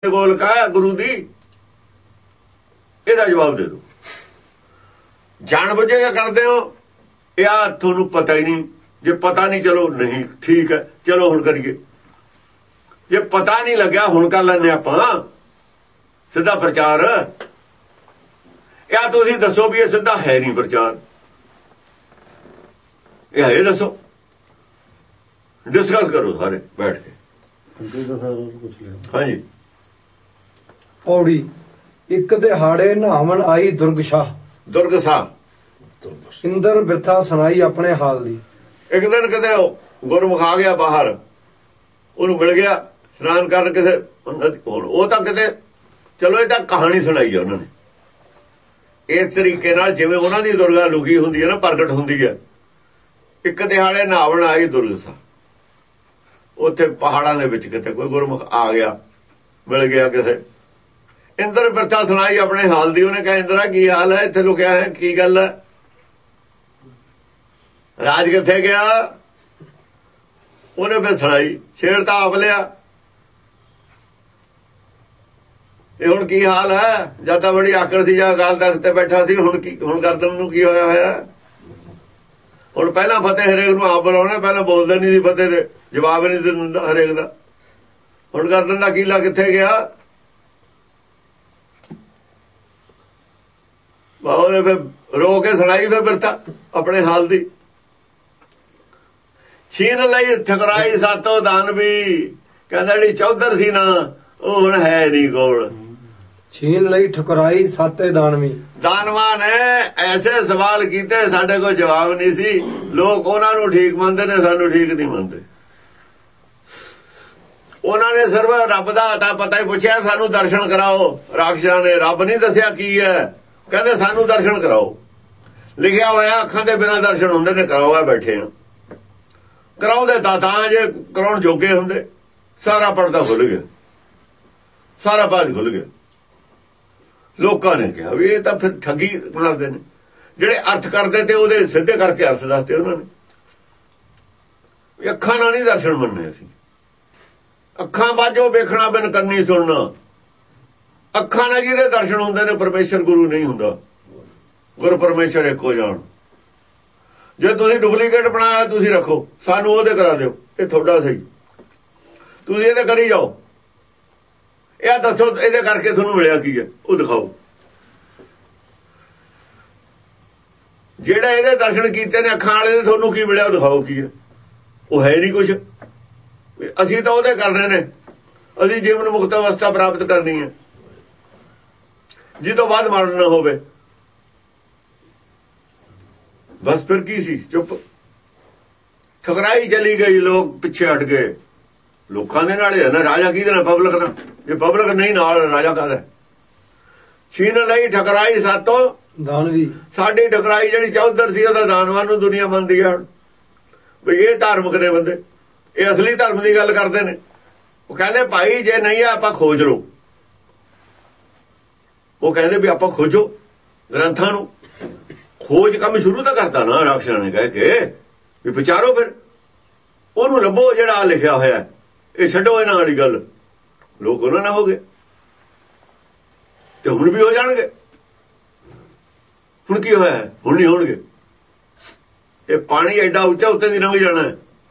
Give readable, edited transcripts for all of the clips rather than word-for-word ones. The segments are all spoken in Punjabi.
ਗੋਲਕ ਹੈ ਗੁਰੂ ਦੀ, ਇਹਦਾ ਜਵਾਬ ਦੇ ਦਿਓ। ਜਾਣ ਬੁੱਝੇ ਕੇ ਕਰਦੇ ਹੋ ਇਹ ਤੁਹਾਨੂੰ ਪਤਾ ਹੀ ਨਹੀਂ। ਜੇ ਪਤਾ ਨਹੀਂ ਚਲੋ ਨਹੀਂ ਠੀਕ ਹੈ, ਚਲੋ ਹੁਣ ਕਰੀਏ। ਜੇ ਪਤਾ ਨਹੀਂ ਲੱਗਿਆ ਹੁਣ ਕਰ ਲੈਂਦੇ ਆਪਾਂ ਸਿੱਧਾ ਪ੍ਰਚਾਰ। ਇਹ ਤੁਸੀਂ ਦੱਸੋ ਵੀ ਇਹ ਸਿੱਧਾ ਹੈ ਨਹੀਂ ਪ੍ਰਚਾਰ, ਇਹ ਦੱਸੋ, ਡਿਸਕਸ ਕਰੋ ਸਾਰੇ ਬੈਠ ਕੇ। ਹਾਂਜੀ। ਪੌੜੀ। ਇੱਕ ਦਿਹਾੜੇ ਨਹਾਵਣ ਆਈ ਦੁਰਗਸ਼ਾ, ਦੁਰਗਸ਼ਾ ਇੰਦਰ ਬਿਰਥਾ ਸੁਣਾਈ ਆਪਣੇ ਹਾਲ ਦੀ। ਇੱਕ ਦਿਨ ਕਿਤੇ ਗੁਰਮੁਖ ਆ ਗਿਆ ਬਾਹਰ, ਉਹਨੂੰ ਮਿਲ ਗਿਆ ਇਸ਼ਨਾਨ ਕਰਨ ਕਿਸੇ, ਉਹ ਤਾਂ ਕਿਤੇ ਚਲੋ ਇਹ ਤਾਂ ਕਹਾਣੀ ਸੁਣਾਈ ਆ ਉਹਨਾਂ ਨੇ ਇਸ ਤਰੀਕੇ ਨਾਲ ਜਿਵੇਂ ਉਹਨਾਂ ਦੀ ਦੁਰਗਾ ਲੁਕੀ ਹੁੰਦੀ ਹੈ ਨਾ, ਪ੍ਰਗਟ ਹੁੰਦੀ ਹੈ। ਇੱਕ ਦਿਹਾੜੇ ਨਹਾਵਣ ਆਈ ਦੁਰਗਸ਼ਾ, ਉੱਥੇ ਪਹਾੜਾਂ ਦੇ ਵਿੱਚ ਕਿਤੇ ਕੋਈ ਗੁਰਮੁਖ ਆ ਗਿਆ, ਮਿਲ ਗਿਆ ਕਿਸੇ, ਇੰਦਰ ਬਿਰਥਾ ਸੁਣਾਈ ਆਪਣੇ ਹਾਲ ਦੀ। ਉਹਨੇ ਕਿਹਾ ਇੰਦਰਾ ਕੀ ਹਾਲ ਹੈ, ਇੱਥੇ ਲੁਕਿਆ ਹੈ, ਕੀ ਗੱਲ ਹੈ, ਰਾਜ ਕਿੱਥੇ ਗਿਆ? ਉਹਨੇ ਫਿਰ ਸੁਣਾਈ, ਛੇੜ ਤਾਂ ਆਪ ਲਿਆ, ਇਹ ਹੁਣ ਕੀ ਹਾਲ ਹੈ, ਜਦ ਤਾਂ ਬੜੀ ਆਕੜ ਸੀ ਜਾਂ ਅਕਾਲ ਤਖਤ ਤੇ ਬੈਠਾ ਸੀ, ਹੁਣ ਗਰਦਨ ਨੂੰ ਕੀ ਹੋਇਆ ਹੋਇਆ। ਹੁਣ ਪਹਿਲਾਂ ਫਤਿਹ ਹਰੇਕ ਨੂੰ ਆਪ ਬੁਲਾਉਣਾ, ਪਹਿਲਾਂ ਬੋਲਦਾ ਨਹੀਂ ਸੀ ਫਤਿਹ ਦੇ, ਜਵਾਬ ਨਹੀਂ ਦਿੰਦਾ ਹਰੇਕ ਦਾ। ਹੁਣ ਗਰਦਨ ਦਾ ਕੀਲਾ ਕਿੱਥੇ ਗਿਆ? ਉਹਨੇ ਫਿਰ ਰੋ ਕੇ ਸੁਣਾਈ ਫਿਰ ਬਿਰਥਾ ਆਪਣੇ ਹਾਲ ਦੀ। ਛੀਨ ਲਈ ਠਕਰਾਈ ਸਾਤੋਂ ਦਾਨਵੀ, ਕਹਿੰਦਾ ਜਿਹੜੀ ਚੌਧਰ ਸੀ ਨਾ ਉਹ ਹੁਣ ਹੈ ਨਹੀਂ ਕੋਲ। ਛੀਨ ਲਈ ਠਕਰਾਈ ਸਾਤੇ ਦਾਨਵੀ, ਦਾਨਵਾਂ ਨੇ ਐਸੇ ਸਵਾਲ ਕੀਤੇ ਸਾਡੇ ਕੋਲ ਜਵਾਬ ਨਹੀਂ ਸੀ। ਲੋਕ ਉਹਨਾਂ ਨੂੰ ਠੀਕ ਮੰਨਦੇ ਨੇ, ਸਾਨੂੰ ਠੀਕ ਨਹੀਂ ਮੰਨਦੇ। ਉਹਨਾਂ ਨੇ ਸਿਰਫ ਰੱਬ ਦਾ ਤਾਂ ਪਤਾ ਹੀ ਪੁੱਛਿਆ, ਸਾਨੂੰ ਦਰਸ਼ਨ ਕਰਾਓ। ਰਾਖਸ਼ਾਂ ਨੇ ਰੱਬ ਨਹੀਂ ਦੱਸਿਆ ਕੀ ਹੈ, ਕਹਿੰਦੇ ਸਾਨੂੰ ਦਰਸ਼ਨ ਕਰਾਓ। ਲਿਖਿਆ ਹੋਇਆ ਅੱਖਾਂ ਦੇ ਬਿਨਾਂ ਦਰਸ਼ਨ ਹੁੰਦੇ ਨੇ, ਕਰਾਓ ਬੈਠੇ ਆ। ਕਰਾਉਂਦੇ ਤਾਂ ਜੇ ਕਰਾਉਣ ਜੋਗੇ ਹੁੰਦੇ। ਸਾਰਾ ਪਰਦਾ ਖੁੱਲ ਗਿਆ, ਸਾਰਾ ਬਾਜ ਖੁੱਲ ਗਿਆ। ਲੋਕਾਂ ਨੇ ਕਿਹਾ ਵੀ ਇਹ ਤਾਂ ਫਿਰ ਠੱਗੀ ਮਾਰਦੇ ਨੇ। ਜਿਹੜੇ ਅਰਥ ਕਰਦੇ ਤੇ ਉਹਦੇ ਸਿੱਧੇ ਕਰਕੇ ਅਰਥ ਦੱਸਦੇ ਉਹਨਾਂ ਨੇ। ਅੱਖਾਂ ਨਾਲ ਨਹੀਂ ਦਰਸ਼ਨ ਮੰਨਣੇ ਅਸੀਂ। ਅੱਖਾਂ ਬਾਝੋਂ ਵੇਖਣਾ ਬਿਨ ਕੰਨੀ ਸੁਣਨਾ। ਅੱਖਾਂ ਨਾਲ ਜਿਹਦੇ ਦਰਸ਼ਨ ਹੁੰਦੇ ਨੇ, ਪਰਮੇਸ਼ਰ ਗੁਰੂ ਨਹੀਂ ਹੁੰਦਾ। ਗੁਰ ਪਰਮੇਸ਼ਰ ਇੱਕੋ ਜਾਣ। ਜੇ ਤੁਸੀਂ ਡੁਪਲੀਕੇਟ ਬਣਾਇਆ ਤੁਸੀਂ ਰੱਖੋ, ਸਾਨੂੰ ਉਹਦੇ ਕਰਾ ਦਿਓ, ਇਹ ਤੁਹਾਡਾ ਸਹੀ, ਤੁਸੀਂ ਇਹਦੇ ਕਰੀ ਜਾਓ। ਇਹ ਦੱਸੋ ਇਹਦੇ ਕਰਕੇ ਤੁਹਾਨੂੰ ਮਿਲਿਆ ਕੀ ਹੈ, ਉਹ ਦਿਖਾਓ। ਜਿਹੜਾ ਇਹਦੇ ਦਰਸ਼ਨ ਕੀਤੇ ਨੇ ਅੱਖਾਂ ਵਾਲੇ ਦੇ, ਤੁਹਾਨੂੰ ਕੀ ਮਿਲਿਆ ਉਹ ਦਿਖਾਓ ਕੀ ਹੈ। ਉਹ ਹੈ ਨਹੀਂ ਕੁਛ। ਅਸੀਂ ਤਾਂ ਉਹਦੇ ਕਰਨੇ ਨੇ, ਅਸੀਂ ਜੀਵਨ ਮੁਕਤ ਅਵਸਥਾ ਪ੍ਰਾਪਤ ਕਰਨੀ ਹੈ, ਜਿਹਤੋਂ ਬਾਅਦ ਮਰਨ ਨਾ ਹੋਵੇ। ਬਸ ਫਿਰ ਕੀ ਸੀ, ਚੁੱਪ। ਠਕਰਾਈ ਚਲੀ ਗਈ, ਲੋਕ ਪਿੱਛੇ ਹਟ ਗਏ। ਲੋਕਾਂ ਦੇ ਨਾਲ ਹੈ ਨਾ, ਰਾਜਾ ਕਿਹਦੇ ਨਾਲ? ਪਬਲਿਕ ਨਾਲ। ਜੇ ਪਬਲਿਕ ਨਹੀਂ ਨਾਲ, ਰਾਜਾ ਕਾਹਦਾ? ਛੀਨ ਲਈ ਠਕਰਾਈ ਸਾਤੋਂ ਦਾਨਵੀ, ਸਾਡੀ ਠਕਰਾਈ ਜਿਹੜੀ ਚੌਧਰ ਸੀ ਉਹਦਾ ਦਾਨਵਾਂ ਨੂੰ ਦੁਨੀਆ ਮੰਨਦੀ ਆ ਵੀ ਇਹ ਧਾਰਮਿਕ ਨੇ ਬੰਦੇ, ਇਹ ਅਸਲੀ ਧਰਮ ਦੀ ਗੱਲ ਕਰਦੇ ਨੇ। ਉਹ ਕਹਿੰਦੇ ਭਾਈ ਜੇ ਨਹੀਂ ਆ ਆਪਾਂ ਖੋਜ ਲਓ। ਉਹ ਕਹਿੰਦੇ ਵੀ ਆਪਾਂ ਖੋਜੋ ਗ੍ਰੰਥਾਂ ਨੂੰ। ਖੋਜ ਕੰਮ ਸ਼ੁਰੂ ਤਾਂ ਕਰਤਾ ਨਾ ਰਾਖਸ਼ਾਂ ਨੇ, ਕਹਿ ਕੇ ਵੀ ਵਿਚਾਰੋ, ਫਿਰ ਉਹਨੂੰ ਲੱਭੋ ਜਿਹੜਾ ਲਿਖਿਆ ਹੋਇਆ। ਇਹ ਛੱਡੋ ਇਹਨਾਂ ਵਾਲੀ ਗੱਲ। ਲੋਕ ਉਹਨਾਂ ਨਾਲ ਹੋ ਗਏ ਤੇ ਹੁਣ ਵੀ ਹੋ ਜਾਣਗੇ। ਹੁਣ ਕੀ ਹੋਇਆ? ਹੁਣ ਨਹੀਂ ਹੋਣਗੇ। ਇਹ ਪਾਣੀ ਐਡਾ ਉੱਚਾ ਉੱਤੇ ਦੀ ਲੰਘ ਜਾਣਾ।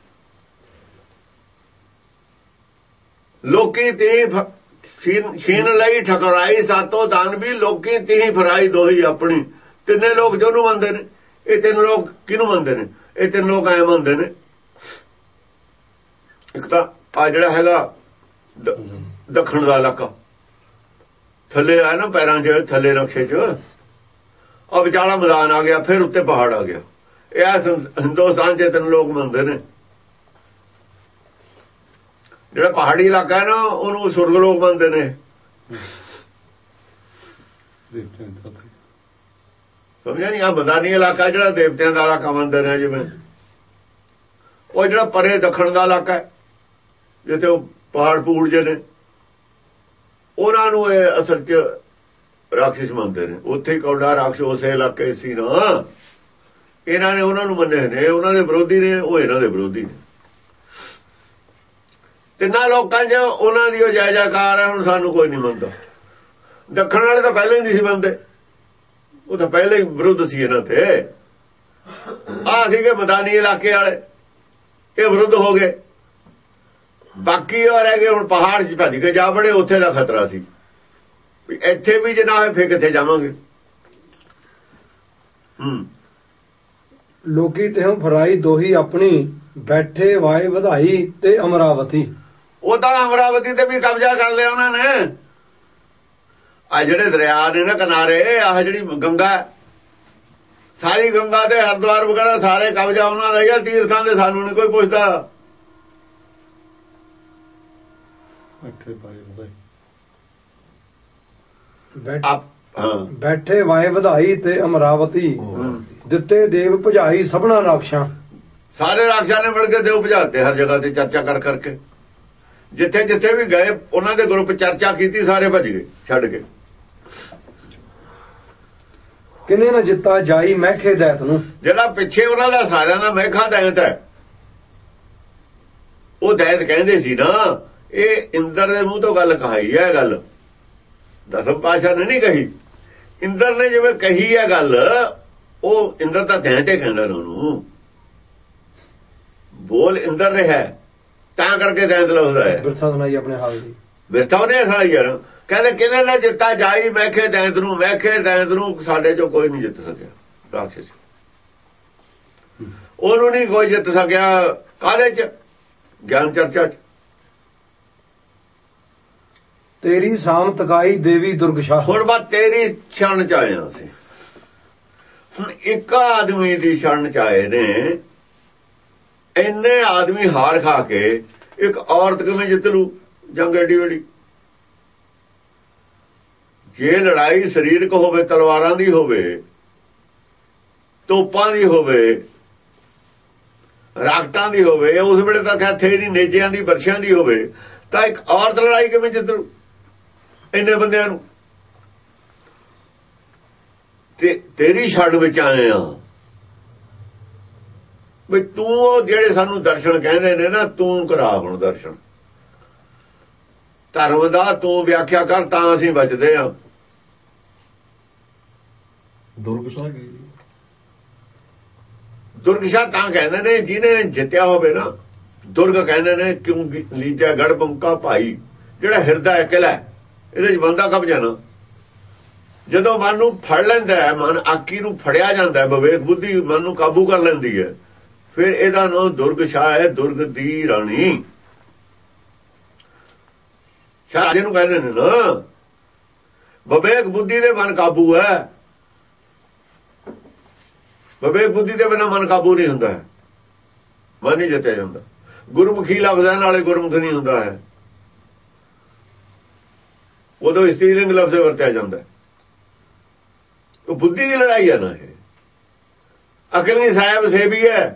ਲੋਕੀ ਤੇ ਛੀਨ ਲਈ ਠਕਰਾਈ ਸਾਤੋਂ ਦਾਨਵੀ, ਲੋਕੀ ਤੀ ਫਰਾਈ ਦੋਹੀ ਆਪਣੀ। ਤਿੰਨੇ ਲੋਕ ਜਿਹਨੂੰ ਮੰਨਦੇ ਨੇ। ਇਹ ਤਿੰਨ ਲੋਕ ਕਿਹਨੂੰ ਮੰਨਦੇ ਨੇ? ਇਹ ਤਿੰਨ ਲੋਕ ਐ ਮੰਨਦੇ ਨੇ। ਇੱਕ ਤਾਂ ਆ ਜਿਹੜਾ ਹੈਗਾ ਦੱਖਣ ਦਾ ਇਲਾਕਾ, ਥੱਲੇ ਆ ਨਾ ਪੈਰਾਂ 'ਚ, ਥੱਲੇ ਨਕਸ਼ੇ 'ਚ ਆ ਵਿਚਾਲਾ ਮੈਦਾਨ ਆ ਗਿਆ, ਫਿਰ ਉੱਤੇ ਪਹਾੜ ਆ ਗਿਆ। ਇਹ ਹਿੰਦੁਸਤਾਨ 'ਚ ਤਿੰਨ ਲੋਕ ਮੰਨਦੇ ਨੇ। ਜਿਹੜਾ ਪਹਾੜੀ ਇਲਾਕਾ ਹੈ ਨਾ ਉਹਨੂੰ ਸੁਰਗ ਲੋਕ ਮੰਨਦੇ ਨੇ। ਸਮਝਿਆ ਨਹੀਂ? ਆ ਮੈਦਾਨੀ ਇਲਾਕਾ ਜਿਹੜਾ ਦੇਵਤਿਆਂ ਦਾ ਇਲਾਕਾ ਮੰਨਦੇ ਨੇ। ਜਿਵੇਂ ਉਹ ਜਿਹੜਾ ਪਰੇ ਦੱਖਣ ਦਾ ਇਲਾਕਾ ਹੈ ਜਿੱਥੇ ਉਹ ਪਹਾੜ ਪੂੜ ਜੇ ਨੇ, ਉਹਨਾਂ ਨੂੰ ਇਹ ਅਸਲ 'ਚ ਰਾਖਸ਼ ਮੰਨਦੇ ਨੇ। ਉੱਥੇ ਕੌਡਾ ਰਾਖਸ਼ ਉਸੇ ਇਲਾਕੇ ਸੀ ਨਾ। ਇਹਨਾਂ ਨੇ ਉਹਨਾਂ ਨੂੰ ਮੰਨੇ ਨੇ, ਉਹਨਾਂ ਦੇ ਵਿਰੋਧੀ ਨੇ, ਉਹ ਇਹਨਾਂ ਦੇ ਵਿਰੋਧੀ ਨੇ। ਤਿੰਨਾਂ ਲੋਕਾਂ 'ਚ ਉਹਨਾਂ ਦੀ ਉਹ ਜੈ ਜੈਕਾਰ ਹੈ। ਹੁਣ ਸਾਨੂੰ ਕੋਈ ਨਹੀਂ ਮੰਨਦਾ। ਦੱਖਣ ਵਾਲੇ ਤਾਂ ਪਹਿਲਾਂ ਹੀ ਨਹੀਂ ਸੀ ਮੰਨਦੇ, ਉਹ ਤਾਂ ਪਹਿਲਾਂ ਹੀ ਵਿਰੁੱਧ ਸੀ ਇਹਨਾਂ ਤੇ। ਆਹ ਸੀਗੇ ਮੈਦਾਨੀ ਇਲਾਕੇ ਵਾਲੇ, ਇਹ ਵਿਰੁੱਧ ਹੋ ਗਏ। ਬਾਕੀ ਉਹ ਰਹਿ ਗਏ ਹੁਣ ਪਹਾੜ 'ਚ ਭੱਜ ਕੇ ਜਾ ਬੜੇ, ਉੱਥੇ ਦਾ ਖਤਰਾ ਸੀ ਵੀ ਇੱਥੇ ਵੀ ਜੇ ਨਾ ਹੋਏ ਫਿਰ ਕਿੱਥੇ ਜਾਵਾਂਗੇ। ਲੋਕੀ ਤਿਉ ਫਰਾਈ ਦੋਹੀ ਆਪਣੀ, ਬੈਠੇ ਵਾਏ ਵਧਾਈ ਤੇ ਅਮਰਾਵਤੀ। ਉਹ ਤਾਂ ਅਮਰਾਵਤੀ ਤੇ ਵੀ ਕਬਜ਼ਾ ਕਰ ਲਿਆ ਉਹਨਾਂ ਨੇ। ਆ ਜਿਹੜੇ ਦਰਿਆ ਨੇ ਨਾ ਕਿਨਾਰੇ, ਆਹ ਜਿਹੜੀ ਗੰਗਾ, ਸਾਰੀ ਗੰਗਾ ਤੇ ਹਰਿਦੁਆਰ ਵਗੈਰਾ ਸਾਰੇ ਕਬਜ਼ਾ ਉਹਨਾਂ ਦਾ ਹੀ ਆ। ਤੀਰਥਾਂ ਦੇ ਸਾਨੂੰ ਨਹੀਂ ਕੋਈ ਪੁੱਛਦਾ। ਬੈਠੇ ਵਾਏ ਵਧਾਈ ਤੇ ਅਮਰਾਵਤੀ, ਦਿੱਤੇ ਦੇਵ ਭਜਾਈ ਸਭਨਾ ਰਾਖਸ਼ਾਂ। ਸਾਰੇ ਰਾਖਸ਼ਾਂ ਨੇ ਮਿਲ ਕੇ ਦੇਵ ਭਜਾਤੇ ਹਰ ਜਗ੍ਹਾ ਤੇ ਚਰਚਾ ਕਰ ਕਰਕੇ। ਜਿੱਥੇ ਜਿੱਥੇ ਵੀ ਗਏ ਉਹਨਾਂ ਦੇ ਗਰੁੱਪ ਚਰਚਾ ਕੀਤੀ, ਸਾਰੇ ਭੱਜ ਗਏ ਛੱਡ ਕੇ। ਕਿਨੇ ਨਾ ਜਿੱਤਾ ਜਾਈ ਮਹਿਖੇ ਦੈਤ ਨੂੰ। ਜਿਹੜਾ ਪਿੱਛੇ ਉਹਨਾਂ ਦਾ ਸਾਰਿਆਂ ਦਾ ਮਹਿਖਾ ਦੈਤ ਹੈ, ਉਹ ਦੈਤ ਕਹਿੰਦੇ ਸੀ ਨਾ। ਇਹ ਇੰਦਰ ਦੇ ਮੂੰਹ ਤੋਂ ਗੱਲ ਕਹਾਈ ਹੈ। ਗੱਲ ਦਸਮ ਪਾਤਸ਼ਾਹ ਨੇ ਨਹੀਂ ਕਹੀ, ਇੰਦਰ ਨੇ ਜਿਵੇਂ ਕਹੀ ਹੈ ਗੱਲ। ਉਹ ਇੰਦਰ ਤਾਂ ਦੈਤ ਹੀ ਕਹਿੰਦਾ ਉਹਨੂੰ। ਬੋਲ ਇੰਦਰ ਨੇ ਹੈ ਤਾਂ ਕਰਕੇ ਦੈਤ ਲਫ਼ਜ਼ ਹੈ। ਬਿਰਥਾ ਸੁਣਾਈ ਆਪਣੇ ਹਾਲ ਦੀ, ਬਿਰਥਾ ਉਹਨੇ ਸੁਣਾਈ ਯਾਰ। ਕਹਿੰਦੇ ਕਿਹਨੇ ਨਾ ਜਿੱਤਾ ਜਾਈ ਮਹਿਖੇ ਦੈਤ ਨੂੰ। ਮਹਿਖੇ ਦੈਤ ਨੂੰ ਸਾਡੇ ਚੋਂ ਕੋਈ ਨਹੀਂ ਜਿੱਤ ਸਕਿਆ। ਰਾਖਸ਼ ਉਹਨੂੰ ਨਹੀਂ ਕੋਈ ਜਿੱਤ ਸਕਿਆ। ਕਾਹਦੇ ਚ? ਗਿਆਨ ਚਰਚਾ ਚ। ਤੇਰੀ ਸਾਮ ਤਕਾਈ ਦੇਵੀ ਦੁਰਗਸ਼ਾ। ਹੁਣ ਬਾਤ ਤੇਰੀ ਛਣ ਚ ਆਏ ਅਸੀਂ। ਹੁਣ ਇੱਕ ਆਦਮੀ ਦੀ ਛਣ ਚ ਆਏ ਨੇ। ਇੰਨੇ ਆਦਮੀ ਹਾਰ ਖਾ ਕੇ ਇੱਕ ਔਰਤ ਕਿਵੇਂ ਜਿੱਤ ਲੂ ਜੰਗ ਏਡੀ ਵੱਡੀ? ਜੇ ਲੜਾਈ ਸਰੀਰਕ ਹੋਵੇ, ਤਲਵਾਰਾਂ ਦੀ ਹੋਵੇ, ਤੋਪਾਂ ਦੀ ਹੋਵੇ, ਰਾਕਟਾਂ ਦੀ ਹੋਵੇ, ਉਸ ਵੇਲੇ ਤਾਂ ਹੱਥੇ ਦੀ ਨੇਜਿਆਂ ਦੀ ਬਰਸ਼ਾਂ ਦੀ ਹੋਵੇ, ਤਾਂ ਇੱਕ ਔਰਤ ਲੜਾਈ ਕਿਵੇਂ ਜਿੱਤ ਲੂ ਇੰਨੇ ਬੰਦਿਆਂ ਨੂੰ? ਤੇ ਤੇਰੀ ਛੱਡ ਵਿੱਚ ਆਏ ਆ ਵੀ ਤੂੰ ਉਹ ਜਿਹੜੇ ਸਾਨੂੰ ਦਰਸ਼ਨ ਕਹਿੰਦੇ ਨੇ ਨਾ, ਤੂੰ ਕਰਾ ਹੁਣ ਦਰਸ਼ਨ ਧਰਮ ਦਾ, ਤੂੰ ਵਿਆਖਿਆ ਕਰ ਤਾਂ ਅਸੀਂ ਬਚਦੇ ਆ। ਦੁਰਗਸ਼ਾ ਤਾਂ ਕਹਿੰਦੇ ਨੇ ਜਿਹਨੇ ਜਿੱਤਿਆ ਹੋਵੇ ਨਾ। ਦੁਰਗ ਕਹਿੰਦੇ ਨੇ ਕਿਉਂ ਲੀਜਾ ਗੜ ਬੰਕਾ ਭਾਈ। ਜਿਹੜਾ ਹਿਰਦਾ ਕਿਲਾ, ਇਹਦੇ ਚ ਬੰਦਾ ਕਬਜ਼ਾ ਨਾ। ਜਦੋਂ ਮਨ ਨੂੰ ਫੜ ਲੈਂਦਾ ਹੈ, ਮਨ ਆਕੀ ਨੂੰ ਫੜਿਆ ਜਾਂਦਾ, ਵਿਵੇਕ ਬੁੱਧੀ ਮਨ ਨੂੰ ਕਾਬੂ ਕਰ ਲੈਂਦੀ ਹੈ, ਫਿਰ ਇਹਦਾ ਨਾਮ ਦੁਰਗਸ਼ਾ ਹੈ। ਦੁਰਗ ਦੀ ਰਾਣੀ ਸ਼ਾਹ ਜਿਹਨੂੰ ਕਹਿੰਦੇ ਨੇ ਨਾ। ਵਿਵੇਕ ਬੁੱਧੀ ਦੇ ਮਨ ਕਾਬੂ ਹੈ। ਵਿਵੇਕ ਬੁੱਧੀ ਦੇ ਬਿਨਾਂ ਮਨ ਕਾਬੂ ਨਹੀਂ ਹੁੰਦਾ ਹੈ। ਮਨ ਨਹੀਂ ਜਿੱਤਿਆ ਜਾਂਦਾ। ਗੁਰਮੁਖੀ ਲਫ਼ਜ਼ਾਂ ਨਾਲੇ ਗੁਰਮੁਖ ਨਹੀਂ ਹੁੰਦਾ ਹੈ। ਉਦੋਂ ਇਸਤਰੀਲਿੰਗ ਲਫ਼ਜ਼ ਵਰਤਿਆ ਜਾਂਦਾ। ਉਹ ਬੁੱਧੀ ਦੀ ਲੜਾਈ ਹੈ ਨਾ। ਇਹ ਅਕਲੀ ਸਾਹਿਬ ਸੇਵੀ ਹੈ।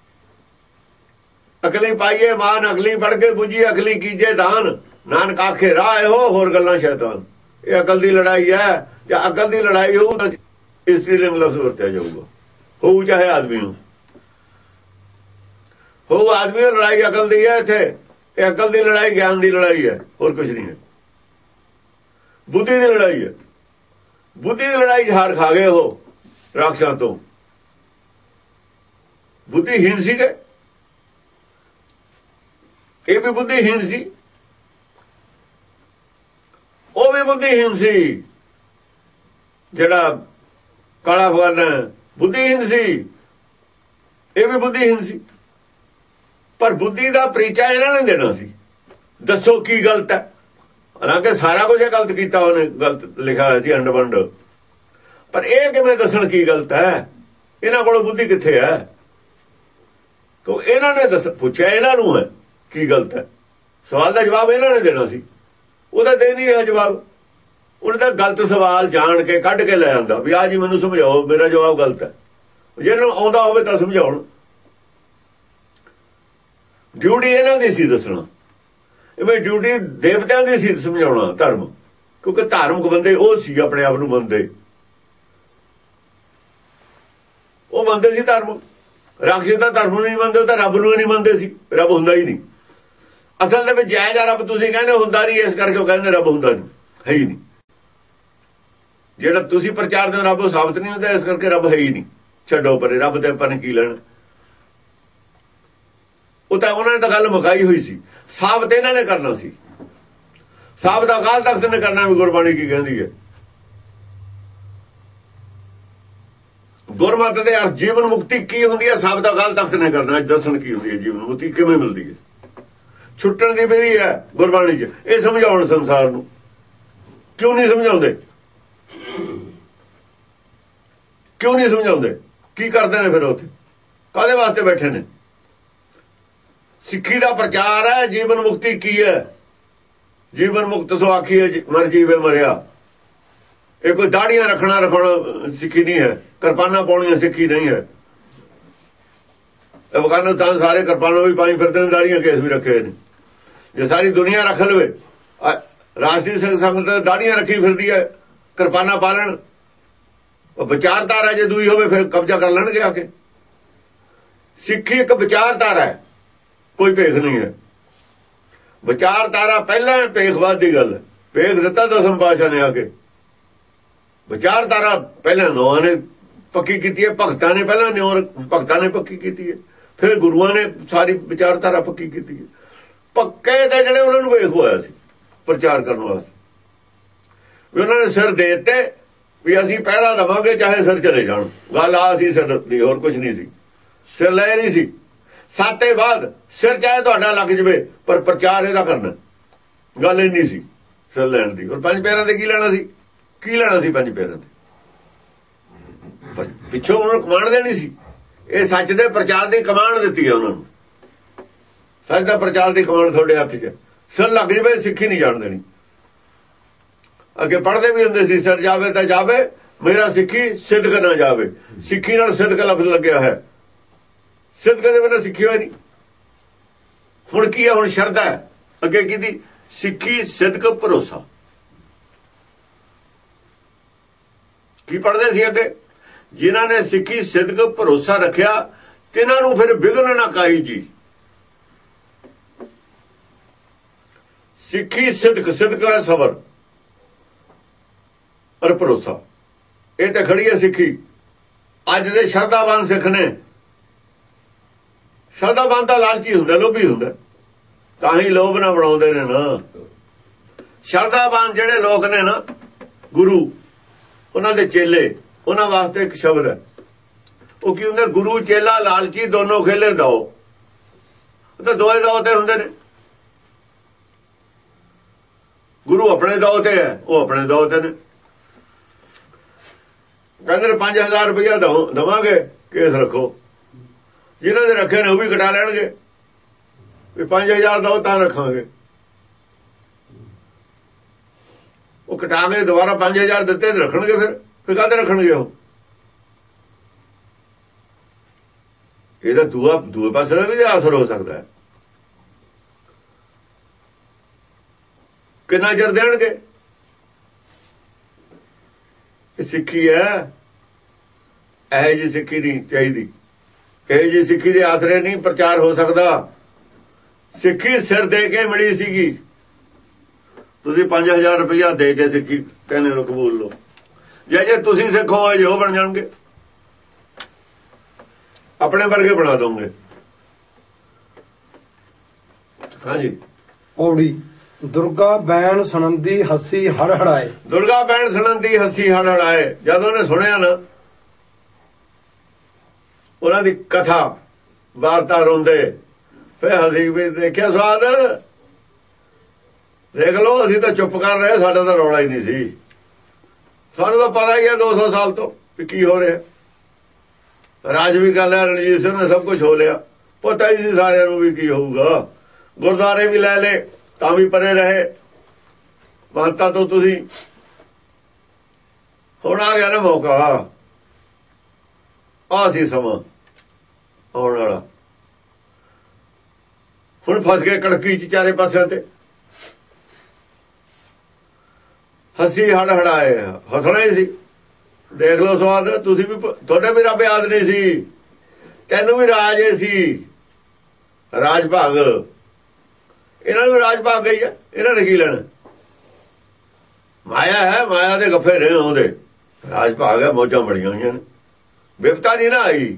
ਅਕਲੀ ਪਾਈਏ ਮਾਨ, ਅਕਲੀ ਪੜ ਕੇ ਬੁੱਝੀ, ਅਕਲੀ ਕੀਜੇ ਦਾਨ, ਨਾਨਕ ਆਖੇ ਰਾਹ ਹੋ ਹੋਰ ਗੱਲਾਂ ਸ਼ੈਤਾਨ। ਇਹ ਅਕਲ ਦੀ ਲੜਾਈ ਹੈ। ਜਾਂ ਅਕਲ ਦੀ ਲੜਾਈ ਹੋਊ ਤਾਂ ਇਸਤਰੀਲਿੰਗ ਲਫ਼ਜ਼ ਵਰਤਿਆ ਜਾਊਗਾ। ਹੋਊ ਚਾਹੇ ਆਦਮੀ ਹੋ ਆਦਮੀ ਲੜਾਈ ਅਕਲ ਦੀ ਹੈ। ਇੱਥੇ ਇਹ ਅਕਲ ਦੀ ਲੜਾਈ ਗਿਆਨ ਦੀ ਲੜਾਈ ਹੈ, ਹੋਰ ਕੁਝ ਨਹੀਂ ਹੈ। ਬੁੱਧੀ ਦੀ ਲੜਾਈ ਹੈ। ਬੁੱਧੀ ਦੀ ਲੜਾਈ ਹਾਰ ਖਾ ਗਏ ਉਹ ਰਾਖਸ਼ਾਂ ਤੋਂ। ਬੁੱਧੀਹੀਨ ਸੀਗੇ, ਇਹ ਵੀ ਬੁੱਧੀਹੀਨ ਸੀ, ਉਹ ਵੀ ਬੁੱਧੀਹੀਨ ਸੀ। ਜਿਹੜਾ ਕਾਲਾ ਭਗਵਾਨ ਬੁੱਧੀਹੀਨ ਸੀ, ਇਹ ਵੀ ਬੁੱਧੀਹੀਨ ਸੀ। ਪਰ ਬੁੱਧੀ ਦਾ ਪਰਿਚੈ ਇਹਨਾਂ ਨੇ ਦੇਣਾ ਸੀ। ਦੱਸੋ ਕੀ ਗਲਤ ਹੈ? ਹਾਲਾਂਕਿ ਸਾਰਾ ਕੁਝ ਗਲਤ ਕੀਤਾ ਉਹਨੇ, ਗਲਤ ਲਿਖਿਆ ਹੋਇਆ ਸੀ ਅੰਡ ਵੰਡ। ਪਰ ਇਹ ਕਿਵੇਂ ਦੱਸਣ ਕੀ ਗਲਤ ਹੈ? ਇਹਨਾਂ ਕੋਲ ਬੁੱਧੀ ਕਿੱਥੇ ਹੈ? ਕਿਉਂ ਇਹਨਾਂ ਨੇ ਪੁੱਛਿਆ ਇਹਨਾਂ ਨੂੰ ਹੈ ਕੀ ਗਲਤ ਹੈ। ਸਵਾਲ ਦਾ ਜਵਾਬ ਇਹਨਾਂ ਨੇ ਦੇਣਾ ਸੀ, ਉਹਦਾ ਦੇ ਨਹੀਂ ਰਿਹਾ ਜਵਾਬ। ਉਹਨੇ ਤਾਂ ਗਲਤ ਸਵਾਲ ਜਾਣ ਕੇ ਕੱਢ ਕੇ ਲੈ ਆਂਦਾ ਵੀ ਆ ਜੀ ਮੈਨੂੰ ਸਮਝਾਓ, ਮੇਰਾ ਜਵਾਬ ਗਲਤ ਹੈ। ਜਿਹਨੂੰ ਆਉਂਦਾ ਹੋਵੇ ਤਾਂ ਸਮਝਾਉਣ। ਡਿਊਟੀ ਇਹਨਾਂ ਦੀ ਸੀ ਦੱਸਣਾ, ਇਵੇਂ ਡਿਊਟੀ ਦੇਵਤਿਆਂ ਦੀ ਸੀ ਸਮਝਾਉਣਾ ਧਰਮ। ਕਿਉਂਕਿ ਧਾਰਮਿਕ ਬੰਦੇ ਉਹ ਸੀ, ਆਪਣੇ ਆਪ ਨੂੰ ਮੰਨਦੇ, ਉਹ ਮੰਨਦੇ ਸੀ ਧਰਮ। ਰਾਖਸ਼ ਦਾ ਧਰਮ ਨਹੀਂ ਮੰਨਦੇ, ਤਾਂ ਰੱਬ ਨੂੰ ਨਹੀਂ ਮੰਨਦੇ ਸੀ। ਰੱਬ ਹੁੰਦਾ ਹੀ ਨਹੀਂ। ਅਸਲ ਦੇ ਵਿੱਚ ਜਾਇਜ਼ ਆ ਰੱਬ ਤੁਸੀਂ ਕਹਿੰਦੇ ਹੁੰਦਾ ਨਹੀਂ, ਇਸ ਕਰਕੇ ਉਹ ਕਹਿੰਦੇ ਰੱਬ ਹੁੰਦਾ ਨਹੀਂ, ਹੈ ਹੀ ਨਹੀਂ। ਜਿਹੜਾ ਤੁਸੀਂ ਪ੍ਰਚਾਰ ਦੇ ਰੱਬ ਉਹ ਸਾਬਤ ਨਹੀਂ ਹੁੰਦਾ, ਇਸ ਕਰਕੇ ਰੱਬ ਹੈ ਹੀ ਨਹੀਂ। ਛੱਡੋ ਪਰੇ, ਰੱਬ ਤੇ ਆਪਾਂ ਨੇ ਕੀ ਲੈਣਾ। ਉਹ ਤਾਂ ਉਹਨਾਂ ਨੇ ਤਾਂ ਗੱਲ ਮੁਕਾਈ ਹੋਈ ਸੀ। ਸਾਬਤ ਇਹਨਾਂ ਨੇ ਕਰਨਾ ਸੀ, ਸਾਬਤ ਅਕਾਲ ਤਖਤ ਨੇ ਕਰਨਾ ਵੀ ਗੁਰਬਾਣੀ ਕੀ ਕਹਿੰਦੀ ਹੈ। ਗੁਰਮਤਿ ਦੇ ਅਰਥ ਜੀਵਨ ਮੁਕਤੀ ਕੀ ਹੁੰਦੀ ਹੈ, ਸਾਬਤ ਅਕਾਲ ਤਖਤ ਨੇ ਕਰਨਾ। ਦੱਸਣ ਕੀ ਹੁੰਦੀ ਹੈ ਜੀਵਨ ਮੁਕਤੀ, ਕਿਵੇਂ ਮਿਲਦੀ ਹੈ, ਛੁੱਟਣ ਦੀ ਵਿਧੀ ਹੈ ਗੁਰਬਾਣੀ 'ਚ। ਇਹ ਸਮਝਾਉਣ ਸੰਸਾਰ ਨੂੰ, ਕਿਉਂ ਨਹੀਂ ਸਮਝਾਉਂਦੇ? ਕਿਉਂ ਨਹੀਂ ਸਮਝਾਉਂਦੇ? ਕੀ ਕਰਦੇ ਨੇ ਫਿਰ ਉੱਥੇ? ਕਾਹਦੇ ਵਾਸਤੇ ਬੈਠੇ ਨੇ? ਸਿੱਖੀ ਦਾ ਪ੍ਰਚਾਰ ਹੈ ਜੀਵਨ ਮੁਕਤੀ ਕੀ ਹੈ। ਜੀਵਨ ਮੁਕਤ ਸੋ ਆਖੀਏ ਮਰ ਜੀਵੇ ਮਰਿਆ। ਇਹ ਕੋਈ ਦਾੜੀਆਂ ਰਖਾਉਣਾ ਸਿੱਖੀ ਨਹੀਂ ਹੈ, ਕਿਰਪਾਨਾਂ ਪਾਉਣੀਆਂ ਸਿੱਖੀ ਨਹੀਂ ਹੈ। ਅਫਗਾਨਿਸਤਾਨ ਤਾਂ ਸਾਰੇ ਕਿਰਪਾਨਾਂ ਵੀ ਪਾਈ ਫਿਰਦੇ ਨੇ, ਦਾੜੀਆਂ ਕੇਸ ਵੀ ਰੱਖੇ ਨੇ। ਜੇ ਸਾਰੀ ਦੁਨੀਆ ਰੱਖ ਲਵੇ, ਰਾਸ਼ਟਰੀ ਸੰਗਤ ਦਾੜੀਆਂ ਰੱਖੀ ਫਿਰਦੀ ਹੈ, ਕਿਰਪਾਨਾਂ ਪਾ ਲੈਣ, ਵਿਚਾਰਧਾਰਾ ਜੇ ਦੂਈ ਹੋਵੇ ਫਿਰ ਕਬਜ਼ਾ ਕਰ ਲੈਣਗੇ ਆ ਕੇ। ਸਿੱਖੀ ਇੱਕ ਵਿਚਾਰਧਾਰਾ ਹੈ, ਕੋਈ ਭੇਖ ਨਹੀਂ ਹੈ। ਵਿਚਾਰਧਾਰਾ ਪਹਿਲਾਂ ਭੇਖਵਾਦ ਦੀ ਗੱਲ ਹੈ। ਭੇਖ ਦਿੱਤਾ ਦਸਮ ਪਾਤਸ਼ਾਹ ਨੇ ਆ ਕੇ। ਵਿਚਾਰਧਾਰਾ ਪਹਿਲਾਂ ਨੌਆਂ ਨੇ ਪੱਕੀ ਕੀਤੀ ਹੈ, ਭਗਤਾਂ ਨੇ ਪਹਿਲਾਂ ਭਗਤਾਂ ਨੇ ਪੱਕੀ ਕੀਤੀ ਹੈ, ਫਿਰ ਗੁਰੂਆਂ ਨੇ ਸਾਰੀ ਵਿਚਾਰਧਾਰਾ ਪੱਕੀ ਕੀਤੀ ਹੈ। ਪੱਕੇ ਤੇ ਜਿਹੜੇ ਉਹਨਾਂ ਨੂੰ ਵੇਖ ਹੋਇਆ ਸੀ ਪ੍ਰਚਾਰ ਕਰਨ ਵਾਸਤੇ, ਵੀ ਉਹਨਾਂ ਨੇ ਸਿਰ ਦੇ ਦਿੱਤੇ ਵੀ ਅਸੀਂ ਪਹਿਰਾ ਦੇਵਾਂਗੇ ਚਾਹੇ ਸਿਰ ਚਲੇ ਜਾਣ। ਗੱਲ ਆ ਸੀ ਸਿਰ ਦੀ, ਹੋਰ ਕੁਝ ਨਹੀਂ ਸੀ। ਸਿਰ ਲੈ ਨਹੀਂ ਸੀ। ਸਾਤੇ ਬਾਅਦ ਸਿਰ ਚਾਹੇ ਤੁਹਾਡਾ ਲੱਗ ਜਵੇ, ਪਰ ਪ੍ਰਚਾਰ ਇਹਦਾ ਕਰਨਾ। ਗੱਲ ਇਹ ਨਹੀਂ ਸੀ ਸਿਰ ਲੈਣ ਦੀ। ਔਰ ਪੰਜ ਪਿਆਰਿਆਂ ਦੇ ਕੀ ਲੈਣਾ ਸੀ? ਕੀ ਲੈਣਾ ਸੀ ਪੰਜ ਪਿਆਰਿਆਂ ਦੇ? ਪਰ ਪਿੱਛੋਂ ਉਹਨਾਂ ਨੂੰ ਕਮਾਂਡ ਦੇਣੀ ਸੀ। ਇਹ ਸੱਚ ਦੇ ਪ੍ਰਚਾਰ ਦੀ ਕਮਾਂਡ ਦਿੱਤੀ ਹੈ ਉਹਨਾਂ ਨੂੰ। ਸੱਚ ਦਾ ਪ੍ਰਚਾਰ ਦੀ ਕਮਾਂਡ ਤੁਹਾਡੇ ਹੱਥ 'ਚ। ਸਿਰ ਲੱਗ ਜਵੇ, ਸਿੱਖੀ ਨਹੀਂ ਜਾਣ ਦੇਣੀ। ਅੱਗੇ ਪੜ੍ਹਦੇ ਵੀ ਹੁੰਦੇ ਸੀ, ਸਿਰ ਜਾਵੇ ਤਾਂ ਜਾਵੇ, ਮੇਰਾ ਸਿੱਖੀ ਸਿਦਕ ਨਾ ਜਾਵੇ। ਸਿੱਖੀ ਨਾਲ ਸਿਦਕ ਲਫ਼ਜ਼ ਲੱਗਿਆ ਹੈ। ਸਿਦਕ ਦੇ ਬਿਨਾਂ ਸਿੱਖੀ ਹੋਈ ਨਹੀਂ। ਹੁਣ ਕੀ ਹੈ? ਹੁਣ ਸ਼ਰਧਾ ਹੈ। ਅੱਗੇ ਕੀ? ਸਿੱਖੀ ਸਿਦਕ ਭਰੋਸਾ। ਕੀ ਪੜ੍ਹਦੇ ਸੀ ਅੱਗੇ? ਜਿਨ੍ਹਾਂ ਨੇ ਸਿੱਖੀ ਸਿਦਕ ਭਰੋਸਾ ਰੱਖਿਆ, ਤਿਨਾਂ ਨੂੰ ਫਿਰ ਵਿਘਨ ਨਾ ਕਾਈ ਜੀ। ਸਿੱਖੀ ਸਿਦਕ, ਸਿਦਕ ਹੈ ਸਬਰ ਔਰ ਭਰੋਸਾ। ਇਹ ਤੇ ਖੜੀ ਹੈ ਸਿੱਖੀ। ਅੱਜ ਦੇ ਸ਼ਰਧਾਵਾਨ ਸਿੱਖ ਨੇ, ਸ਼ਰਧਾਵਾਨ ਤਾਂ ਲਾਲਚੀ ਹੁੰਦਾ, ਲੋਭੀ ਹੁੰਦਾ, ਤਾਂ ਹੀ ਲੋਭ ਨਾ ਬਣਾਉਂਦੇ ਨੇ ਨਾ। ਸ਼ਰਧਾਵਾਨ ਜਿਹੜੇ ਲੋਕ ਨੇ ਨਾ, ਗੁਰੂ ਉਹਨਾਂ ਦੇ ਚੇਲੇ, ਉਹਨਾਂ ਵਾਸਤੇ ਇੱਕ ਸ਼ਬਦ ਹੈ। ਉਹ ਕੀ ਹੁੰਦਾ? ਗੁਰੂ ਚੇਲਾ ਲਾਲਚੀ ਦੋਨੋਂ ਖੇਲੇ ਦੋ। ਉਹ ਤਾਂ ਦੋਏ ਦੋ ਤੇ ਹੁੰਦੇ ਨੇ। ਗੁਰੂ ਆਪਣੇ ਦੋ ਤੇ ਹੈ, ਉਹ ਆਪਣੇ ਦੋ ਤੇ ਨੇ। ਕਹਿੰਦੇ 5000 ਰੁਪਇਆ ਦਵਾਂਗੇ, ਕੇਸ ਰੱਖੋ। ਜਿਨ੍ਹਾਂ ਦੇ ਰੱਖੇ ਨੇ ਉਹ ਵੀ ਕਟਾ ਲੈਣਗੇ ਵੀ 5000 ਦੋ ਤਾਂ ਰੱਖਾਂਗੇ। ਉਹ ਕਟਾ ਕੇ ਦੁਬਾਰਾ 5000 ਦਿੱਤੇ ਰੱਖਣਗੇ। ਫਿਰ ਕਾਹਦੇ ਰੱਖਣਗੇ ਉਹ? ਇਹਦਾ ਦੂਏ ਪਾਸੇ ਦਾ ਵੀ ਅਸਰ ਹੋ ਸਕਦਾ ਹੈ। ਕਿੰਨਾ ਚਿਰ ਦੇਣਗੇ? ਇਹ ਸਿੱਖੀ ਹੈ। ਇਹੋ ਜਿਹੀ ਸਿੱਖੀ ਨਹੀਂ ਚਾਹੀਦੀ। ਇਹੋ ਜਿਹੀ ਸਿੱਖੀ ਦੇ ਆਸਰੇ ਨਹੀਂ ਪ੍ਰਚਾਰ ਹੋ ਸਕਦਾ। ਸਿੱਖੀ ਸਿਰ ਦੇ ਕੇ ਮਿਲੀ ਸੀਗੀ। ਤੁਸੀਂ 5000 ਰੁਪਇਆ ਦੇ ਕੇ ਸਿੱਖੀ ਕਹਿੰਦੇ ਲੋ ਕਬੂਲ ਲੋ। ਜੇ ਤੁਸੀਂ ਸਿੱਖ ਹੋ ਜੋ ਬਣ ਜਾਣਗੇ, ਆਪਣੇ ਵਰਗੇ ਬਣਾ ਦੋਗੇ। ਹਾਂਜੀ। ਔੜੀ ਦੁਰਗਾ ਬੈਣ ਸੁਣੰਦੀ ਹੱਸੀ ਹੜਹੜਾਏ। ਦੁਰਗਾ ਬੈਣ ਸੁਣੰਦੀ ਹੱਸੀ ਹੜਹੜਾਏ। ਜਦੋਂ ਉਹਨੇ ਸੁਣਿਆ ਨਾ ਉਹਨਾਂ ਦੀ ਕਥਾ ਵਾਰਤਾ ਰੋਂਦੇ, ਫਿਰ ਹੱਸੀ ਵੀ ਦੇਖਿਆ ਸਵਾਦ। ਦੇਖ ਲਓ, ਅਸੀਂ ਤਾਂ ਚੁੱਪ ਕਰ ਰਹੇ, ਸਾਡਾ ਤਾਂ ਰੌਲਾ ਹੀ ਨਹੀਂ ਸੀ। ਸਾਨੂੰ ਤਾਂ ਪਤਾ ਹੀ ਹੈ 200 ਸਾਲ ਤੋਂ ਕੀ ਹੋ ਰਿਹਾ। ਰਾਜ ਵੀ ਕਰ ਲਿਆ, ਰਣਜੀਤ ਸਿੰਘ ਨੇ ਸਭ ਕੁਝ ਹੋ ਲਿਆ। ਪਤਾ ਹੀ ਸੀ ਸਾਰਿਆਂ ਨੂੰ ਵੀ ਕੀ ਹੋਊਗਾ। ਗੁਰਦੁਆਰੇ ਵੀ ਲੈ ਲਏ ਤਾਂ ਵੀ ਪਰੇ ਰਹੇ ਮਾਨਤਾ ਤੋਂ। ਤੁਸੀਂ ਹੁਣ ਆ ਗਿਆ ਨਾ ਮੌਕਾ, ਆ ਸੀ ਸਮਾਂ ਆਉਣ ਵਾਲਾ। ਹੁਣ ਫਸ ਗਏ ਕੜਕੀ ਚ ਚਾਰੇ ਪਾਸਿਆਂ ਤੇ। ਹੱਸੀ ਹੜਹੜਾਏ, ਹੱਸਣਾ ਹੀ ਸੀ। ਦੇਖ ਲਓ ਸਵਾਦ। ਤੁਸੀਂ ਵੀ, ਤੁਹਾਡੇ ਵੀ ਰੱਬ ਯਾਦ ਨਹੀਂ ਸੀ, ਤੈਨੂੰ ਵੀ ਰਾਜ ਸੀ, ਰਾਜ ਭਾਗ। ਇਹਨਾਂ ਨੂੰ ਰਾਜ ਭਾਗ ਗਈ ਹੈ, ਇਹਨਾਂ ਨੇ ਕੀ ਲੈਣਾ? ਮਾਇਆ ਹੈ, ਮਾਇਆ ਦੇ ਗੱਫੇ ਨੇ, ਉਹਦੇ ਰਾਜ ਭਾਗ ਹੈ, ਮੌਜਾਂ ਬੜੀਆਂ ਹੋਈਆਂ ਨੇ, ਵਿਪਤਾ ਨਹੀਂ ਨਾ ਆਈ।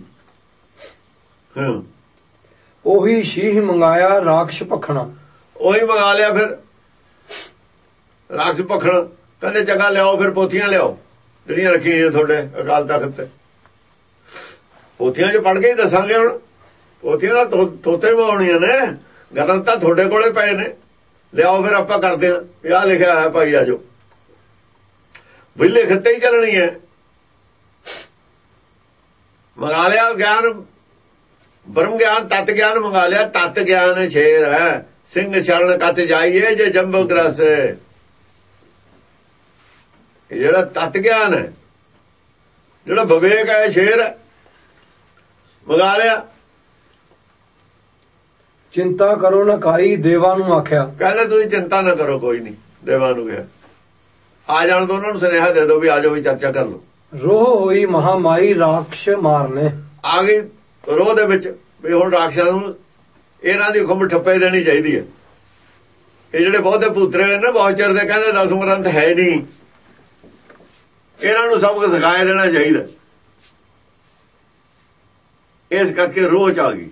ਉਹੀ ਸ਼ੀਹ ਮੰਗਾਇਆ ਰਾਖਸ਼ ਭਖਣਾ, ਉਹੀ ਮੰਗਾ ਲਿਆ ਫਿਰ ਰਾਖਸ਼ ਭਖਣਾ। ਕਹਿੰਦੇ ਚੰਗਾ ਲਿਆਓ ਫਿਰ ਪੋਥੀਆਂ ਲਿਆਓ ਜਿਹੜੀਆਂ ਰੱਖੀਆਂ ਤੁਹਾਡੇ ਅਕਾਲ ਤਖਤ ਤੇ, ਪੋਥੀਆਂ 'ਚ ਪੜ੍ਹ ਕੇ ਹੀ ਦੱਸਾਂਗੇ। ਹੁਣ ਪੋਥੀਆਂ ਦਾ ਤੋਤੇ ਬਣਾਉਣੀਆਂ ਨੇ, ਗ੍ਰੰਥ ਤਾਂ ਤੁਹਾਡੇ ਕੋਲੇ ਪਏ ਨੇ, ਲਿਆਓ ਫਿਰ ਆਪਾਂ ਕਰਦੇ ਹਾਂ। ਆਹ ਲਿਖਿਆ ਹੈ ਭਾਈ, ਆ ਜਾਓ, ਵੀ ਲਿਖਤ ਹੀ ਚੱਲਣੀ ਹੈ। ਮੰਗਾ ਲਿਆ ਗਿਆਨ, ਬ੍ਰਹਮ ਗਿਆਨ, ਤਤ ਗਿਆਨ ਮੰਗਾ ਲਿਆ। ਤਤ ਗਿਆਨ ਸ਼ੇਰ ਹੈ, ਸਿੰਘ ਸ਼ਰਨ ਕੱਤ ਜਾਈਏ ਜੇ ਜੰਬੋ ਗ੍ਰਸ। ਇਹ ਜਿਹੜਾ ਤਤ ਗਿਆਨ ਹੈ, ਜਿਹੜਾ ਵਿਵੇਕ ਹੈ, ਸ਼ੇਰ ਹੈ, ਮੰਗਾ ਲਿਆ। ਚਿੰਤਾ ਕਰੋ ਨਾ ਕਾਈ, ਦੇਵਾਂ ਨੂੰ ਆਖਿਆ। ਕਹਿੰਦੇ ਤੁਸੀਂ ਚਿੰਤਾ ਨਾ ਕਰੋ, ਕੋਈ ਨਹੀਂ। ਦੇਵਾਂ ਨੂੰ ਕਿਹਾ ਆ ਜਾਣ ਤੋਂ, ਉਹਨਾਂ ਨੂੰ ਸੁਨੇਹਾ ਦੇ ਦਿਓ ਵੀ ਆ ਜਾਓ, ਵੀ ਚਰਚਾ ਕਰ ਲਓ। ਰੋਹ ਹੋਈ ਮਹਾਮਾਈ ਰਾਖਸ਼ ਮਾਰਨੇ, ਆ ਗਈ ਰੋਹ ਦੇ ਵਿੱਚ ਵੀ ਹੁਣ ਰਾਖਸ਼ਾਂ ਨੂੰ ਇਹਨਾਂ ਦੀ ਖੁੰਬ ਠੱਪੇ ਦੇਣੀ ਚਾਹੀਦੀ ਹੈ। ਇਹ ਜਿਹੜੇ ਬਹੁਤੇ ਪੁੱਤਰੇ ਨੇ ਨਾ, ਬਹੁਤ ਚਿਰ ਦੇ ਕਹਿੰਦੇ 10 ਗ੍ਰੰਥ ਹੈ ਨਹੀਂ, ਇਹਨਾਂ ਨੂੰ ਸਭ ਕੁਝ ਸਿਖਾਇਆ ਦੇਣਾ ਚਾਹੀਦਾ। ਇਸ ਕਰਕੇ ਰੋਹ ਚ ਆ ਗਈ।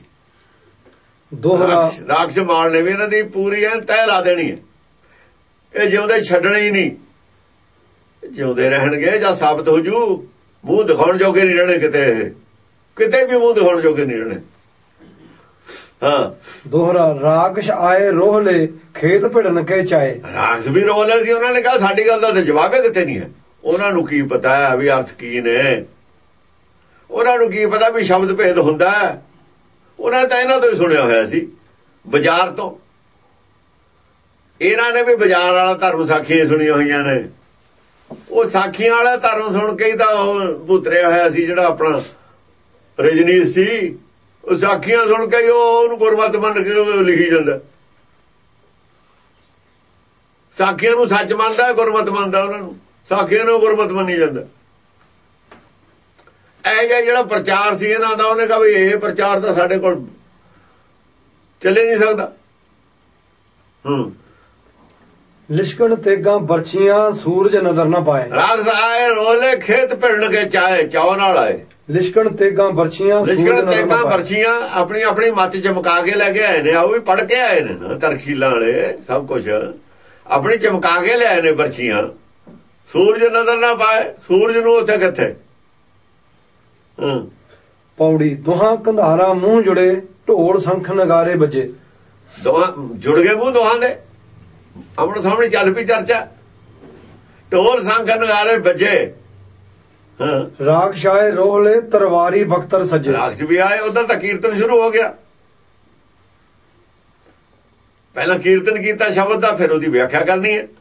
ਰਾਖਸ਼ ਮਾਰਨੇ ਵੀ ਇਹਨਾਂ ਦੀ ਪੂਰੀ ਐ ਤਹਿ ਲਾ ਦੇਣੀ ਹੈ। ਇਹ ਜਿਉਂਦੇ ਛੱਡਣੇ ਹੀ ਨਹੀਂ, ਜਿਉਂਦੇ ਰਹਿਣਗੇ ਜਾਂ ਸਾਬਤ ਹੋ ਜੂ। ਮੂੰਹ ਦਿਖਾਉਣ ਜੋਗੇ ਨਹੀਂ ਰਹਿਣੇ, ਕਿਤੇ ਵੀ ਮੂੰਹ ਦਿਖਾਉਣ ਜੋਗੇ ਨਹੀਂ ਰਹਿਣੇ। ਹਾਂ, ਦੋਹਰਾ ਰਾਖਸ਼ ਆਏ ਰੋਹਲੇ, ਖੇਤ ਭਿੜਨ ਕੇ ਚਾਏ। ਰਾਖਸ਼ ਵੀ ਰੋਹਲੇ ਸੀ, ਉਹਨਾਂ ਨੇ ਕਿਹਾ ਸਾਡੀ ਗੱਲ ਦਾ ਤੇ ਜਵਾਬ ਹੈ ਕਿਤੇ ਨਹੀਂ ਹੈ। ਉਹਨਾਂ ਨੂੰ ਕੀ ਪਤਾ ਹੈ ਵੀ ਅਰਥ ਕੀ ਨੇ, ਉਹਨਾਂ ਨੂੰ ਕੀ ਪਤਾ ਵੀ ਸ਼ਬਦ ਭੇਦ ਹੁੰਦਾ ਹੈ। ਉਹਨਾਂ ਤਾਂ ਇਹਨਾਂ ਤੋਂ ਹੀ ਸੁਣਿਆ ਹੋਇਆ ਸੀ, ਬਾਜ਼ਾਰ ਤੋਂ। ਇਹਨਾਂ ਨੇ ਵੀ ਬਾਜ਼ਾਰ ਵਾਲਾ ਧਰਮ ਸਾਖੀਆਂ ਸੁਣੀਆਂ ਹੋਈਆਂ ਨੇ। ਉਹ ਸਾਖੀਆਂ ਵਾਲਾ ਧਰਮ ਸੁਣ ਕੇ ਹੀ ਤਾਂ ਉਹ ਭੁੱਤਰਿਆ ਹੋਇਆ ਸੀ, ਜਿਹੜਾ ਆਪਣਾ ਰਜਨੀਸ਼ ਸੀ। ਉਹ ਸਾਖੀਆਂ ਸੁਣ ਕੇ ਉਹਨੂੰ ਗੁਰਮਤਿ ਮੰਨ ਕੇ ਲਿਖੀ ਜਾਂਦਾ। ਸਾਖੀਆਂ ਨੂੰ ਸੱਚ ਮੰਨਦਾ, ਗੁਰਮਤਿ ਮੰਨਦਾ ਉਹਨਾਂ ਨੂੰ। ਸਾਖੀਆਂ ਨੂੰ ਗੁਰਮਤਿ ਮੰਨੀ ਜਾਂਦਾ। ਇਹ ਜਿਹੜਾ ਪ੍ਰਚਾਰ ਸੀ ਇਹਨਾਂ ਦਾ, ਉਹਨੇ ਕਿਹਾ ਵੀ ਇਹ ਪ੍ਰਚਾਰ ਤਾਂ ਸਾਡੇ ਕੋਲ ਚੱਲੇ ਨਹੀਂ ਸਕਦਾ। ਲਿਸ਼ਕਣ ਤੇਗਾਂ ਬਰਛੀਆਂ, ਸੂਰਜ ਨਜ਼ਰ ਨਾ ਪਾਏ। ਰਾਖਸ਼ ਆਏ ਰੋਲੇ, ਖੇਤ ਭਿੜਨ ਕੇ ਚਾਏ, ਚਾਅ ਨਾਲ ਆਏ। ਲਿਸ਼ਕਣ ਤੇਗਾਂ ਬਰਛੀਆਂ, ਲਿਸ਼ਕਣ ਤੇਗਾਂ ਬਰਛੀਆਂ ਆਪਣੀ ਆਪਣੀ ਮੱਤ ਚਮਕਾ ਕੇ ਲੈ ਕੇ ਆਏ ਨੇ। ਉਹ ਵੀ ਪੜ੍ਹ ਕੇ ਆਏ ਨੇ ਨਾ, ਤਰਖੀਲਾਂ ਵਾਲੇ ਸਭ ਕੁਛ ਆਪਣੀ ਚਮਕਾ ਕੇ ਲਿਆਏ ਨੇ ਬਰਛੀਆਂ। ਸੂਰਜ ਨਜ਼ਰ ਨਾ ਪਾਏ, ਸੂਰਜ ਨੂੰ ਉੱਥੇ ਕਿੱਥੇ। ਪੌੜੀ ਦੋਹਾਂ ਕੰਧਾਰਾ ਮੂੰਹ ਜੁੜੇ, ਢੋਲ ਸੰਖ ਨਗਾਰੇ ਵੱਜੇ। ਦੋਹਾਂ ਜੁੜ ਗਏ ਮੂੰਹ ਦੋਹਾਂ ਦੇ, ਆਪਣੇ ਸਾਹਮਣੇ ਚੱਲ ਪਈ ਚਰਚਾ। ਢੋਲ ਸੰਖ ਨਗਾਰੇ ਵੱਜੇ। ਰਾਖਸ਼ ਆਏ ਰੋਹਲੇ, ਤਰਵਾਰੀ ਬਖਤਰ ਸੱਜੇ। ਰਾਖਸ਼ ਵੀ ਆਏ, ਉਧਰ ਤਾਂ ਕੀਰਤਨ ਸ਼ੁਰੂ ਹੋ ਗਿਆ। ਪਹਿਲਾਂ ਕੀਰਤਨ ਕੀਤਾ ਸ਼ਬਦ ਦਾ, ਫਿਰ ਉਹਦੀ ਵਿਆਖਿਆ ਕਰਨੀ ਹੈ।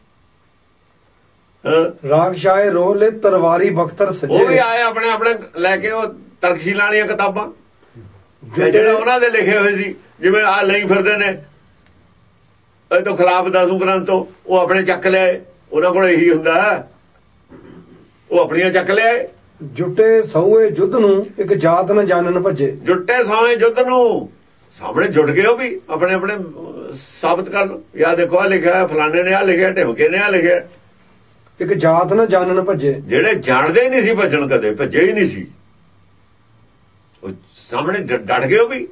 ਰਾਖਸ਼ ਆਏ ਰੋਹਲੇ, ਤਰਵਾਰੀ ਬਖਤਰ ਸੱਜੇ। ਉਹ ਵੀ ਆਏ ਆਪਣੇ ਆਪਣੇ ਲੈ ਕੇ, ਉਹ ਤਰਖੀਲਾਂ ਵਾਲੀਆਂ ਕਿਤਾਬਾਂ ਜਿਹੜੇ ਉਹਨਾਂ ਦੇ ਲਿਖੇ ਹੋਏ ਸੀ। ਜਿਵੇਂ ਆ ਲਈ ਫਿਰਦੇ ਨੇ ਇਹ ਤੋਂ ਖਿਲਾਫ 10 ਗ੍ਰੰਥ ਤੋਂ, ਉਹ ਆਪਣੇ ਚੱਕ ਲਿਆਏ। ਉਹਨਾਂ ਕੋਲ ਇਹੀ ਹੁੰਦਾ, ਉਹ ਆਪਣੀਆਂ ਚੱਕ ਲਿਆਏ। ਜੁੱਟੇ ਸੌਏ ਯੁੱਧ ਨੂੰ, ਇੱਕ ਜਾਤ ਨਾ ਜਾਣਨ ਭੱਜੇ। ਜੁੱਟੇ ਸੌਏ ਯੁੱਧ ਨੂੰ, ਸਾਹਮਣੇ ਜੁੜ ਗਏ ਉਹ ਵੀ ਆਪਣੇ ਆਪਣੇ ਸਾਬਤ ਕਰਨ। ਯਾ ਦੇਖੋ ਆ ਲਿਖਿਆ, ਫਲਾਣੇ ਨੇ ਆ ਲਿਖਿਆ, ਢਿਮਕੇ ਨੇ ਆ ਲਿਖਿਆ। ਇੱਕ ਜਾਤ ਨਾ ਜਾਣਨ ਭੱਜੇ। ਜਿਹੜੇ ਜਾਣਦੇ ਹੀ ਨਹੀਂ ਸੀ ਭੱਜਣ, ਕਦੇ ਭੱਜੇ ਹੀ ਨਹੀਂ ਸੀ, ਉਹ ਸਾਹਮਣੇ ਡਟ ਗਏ ਉਹ ਵੀ।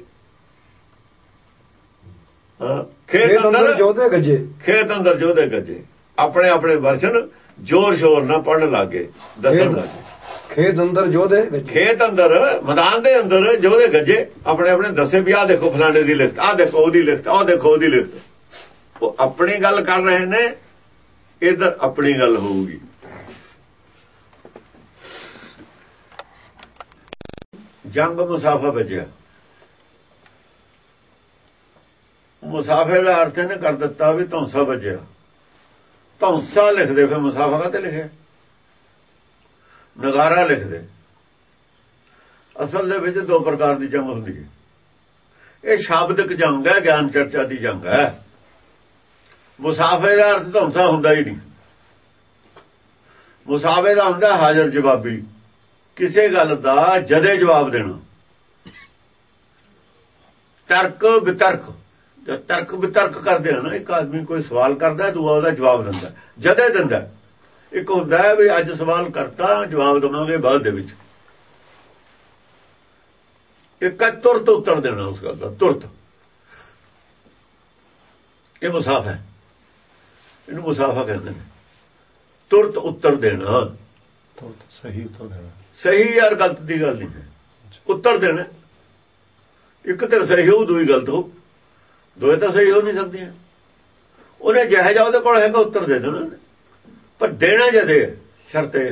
ਖੇਤ ਅੰਦਰ ਜੋਧੇ ਗੱਜੇ, ਖੇਤ ਅੰਦਰ ਜੋਧੇ ਗੱਜੇ। ਆਪਣੇ ਆਪਣੇ ਵਰਸ਼ਨ ਜ਼ੋਰ ਸ਼ੋਰ ਨਾਲ ਪੜਨ ਲੱਗੇ, ਦੱਸਣ ਲੱਗੇ। ਖੇਤ ਅੰਦਰ ਜੋਧੇ ਗੱਜੇ, ਖੇਤ ਅੰਦਰ ਮੈਦਾਨ ਦੇ ਅੰਦਰ ਜੋਧੇ ਗੱਜੇ। ਆਪਣੇ ਆਪਣੇ ਦੱਸੇ ਵੀ ਆਹ ਦੇਖੋ ਫਲਾਣੇ ਦੀ ਲਿਖਤ, ਆਹ ਦੇਖੋ ਉਹਦੀ ਲਿਖਤ, ਆਹ ਦੇਖੋ ਉਹਦੀ ਲਿਖਤ। ਉਹ ਆਪਣੀ ਗੱਲ ਕਰ ਰਹੇ ਨੇ, ਇੱਧਰ ਆਪਣੀ ਗੱਲ ਹੋਊਗੀ। ਜੰਗ ਮੁਸਾਫਾ ਬਚਿਆ। ਮੁਸਾਫੇ ਦਾ ਅਰਥ ਇਹਨੇ ਕਰ ਦਿੱਤਾ ਵੀ ਧੌਂਸਾ ਬਚਿਆ। ਧੌਂਸਾ ਲਿਖਦੇ, ਫਿਰ ਮੁਸਾਫਾ ਕਾਹਤੇ ਲਿਖਿਆ? ਨਗਾਰਾ ਲਿਖਦੇ। ਅਸਲ ਦੇ ਵਿੱਚ 2 ਪ੍ਰਕਾਰ ਦੀ ਜੰਗ ਹੁੰਦੀ ਹੈ। ਇਹ ਸ਼ਾਬਦਿਕ ਜੰਗ ਹੈ, ਗਿਆਨ ਚਰਚਾ ਦੀ ਜੰਗ ਹੈ। ਮੁਸਾਫੇ ਦਾ ਅਰਥ ਧੌਂਸਾ ਹੁੰਦਾ ਹੀ ਨਹੀਂ। ਮੁਸਾਫੇ ਦਾ ਹੁੰਦਾ ਹਾਜ਼ਰ ਜਵਾਬੀ, ਕਿਸੇ ਗੱਲ ਦਾ ਜਦੇ ਜਵਾਬ ਦੇਣਾ। ਤਰਕ ਵਿਤਰਕ, ਜਦ ਤਰਕ ਵਿਤਰਕ ਕਰਦੇ ਆ ਨਾ, ਇੱਕ ਆਦਮੀ ਕੋਈ ਸਵਾਲ ਕਰਦਾ, ਦੂਆ ਉਹਦਾ ਜਵਾਬ ਦਿੰਦਾ, ਜਦੇ ਦਿੰਦਾ। ਇੱਕ ਹੁੰਦਾ ਹੈ ਵੀ ਅੱਜ ਸਵਾਲ ਕਰਤਾ, ਜਵਾਬ ਦੇਵਾਂਗੇ ਬਾਅਦ ਦੇ ਵਿੱਚ। ਇੱਕ ਹੈ ਤੁਰਤ ਉੱਤਰ ਦੇਣਾ ਉਸ ਗੱਲ ਦਾ, ਤੁਰਤ। ਇਹ ਮੁਸਾਫਾ ਹੈ, ਇਹਨੂੰ ਮੁਸਾਫਾ ਕਹਿੰਦੇ ਨੇ। ਤੁਰਤ ਉੱਤਰ ਦੇਣਾ, ਸਹੀ ਉੱਤਰ ਦੇਣਾ। ਸਹੀ ਯਾਰ ਗਲਤ ਦੀ ਗੱਲ ਨਹੀਂ ਹੈ, ਉੱਤਰ ਦੇਣਾ। ਇੱਕ ਤੇ ਸਹੀ ਹੋਊ, ਦੂਈ ਗਲਤ ਹੋਊ, ਦੋਏ ਤਾਂ ਸਹੀ ਹੋ ਨਹੀਂ ਸਕਦੀਆਂ। ਉਹਨੇ ਜਿਹੋ ਜਿਹਾ ਉਹਦੇ ਕੋਲ ਹੈਗਾ ਉੱਤਰ ਦੇ ਦੇਣਾ, ਪਰ ਦੇਣਾ ਜਦੇ ਸ਼ਰਤ ਹੈ।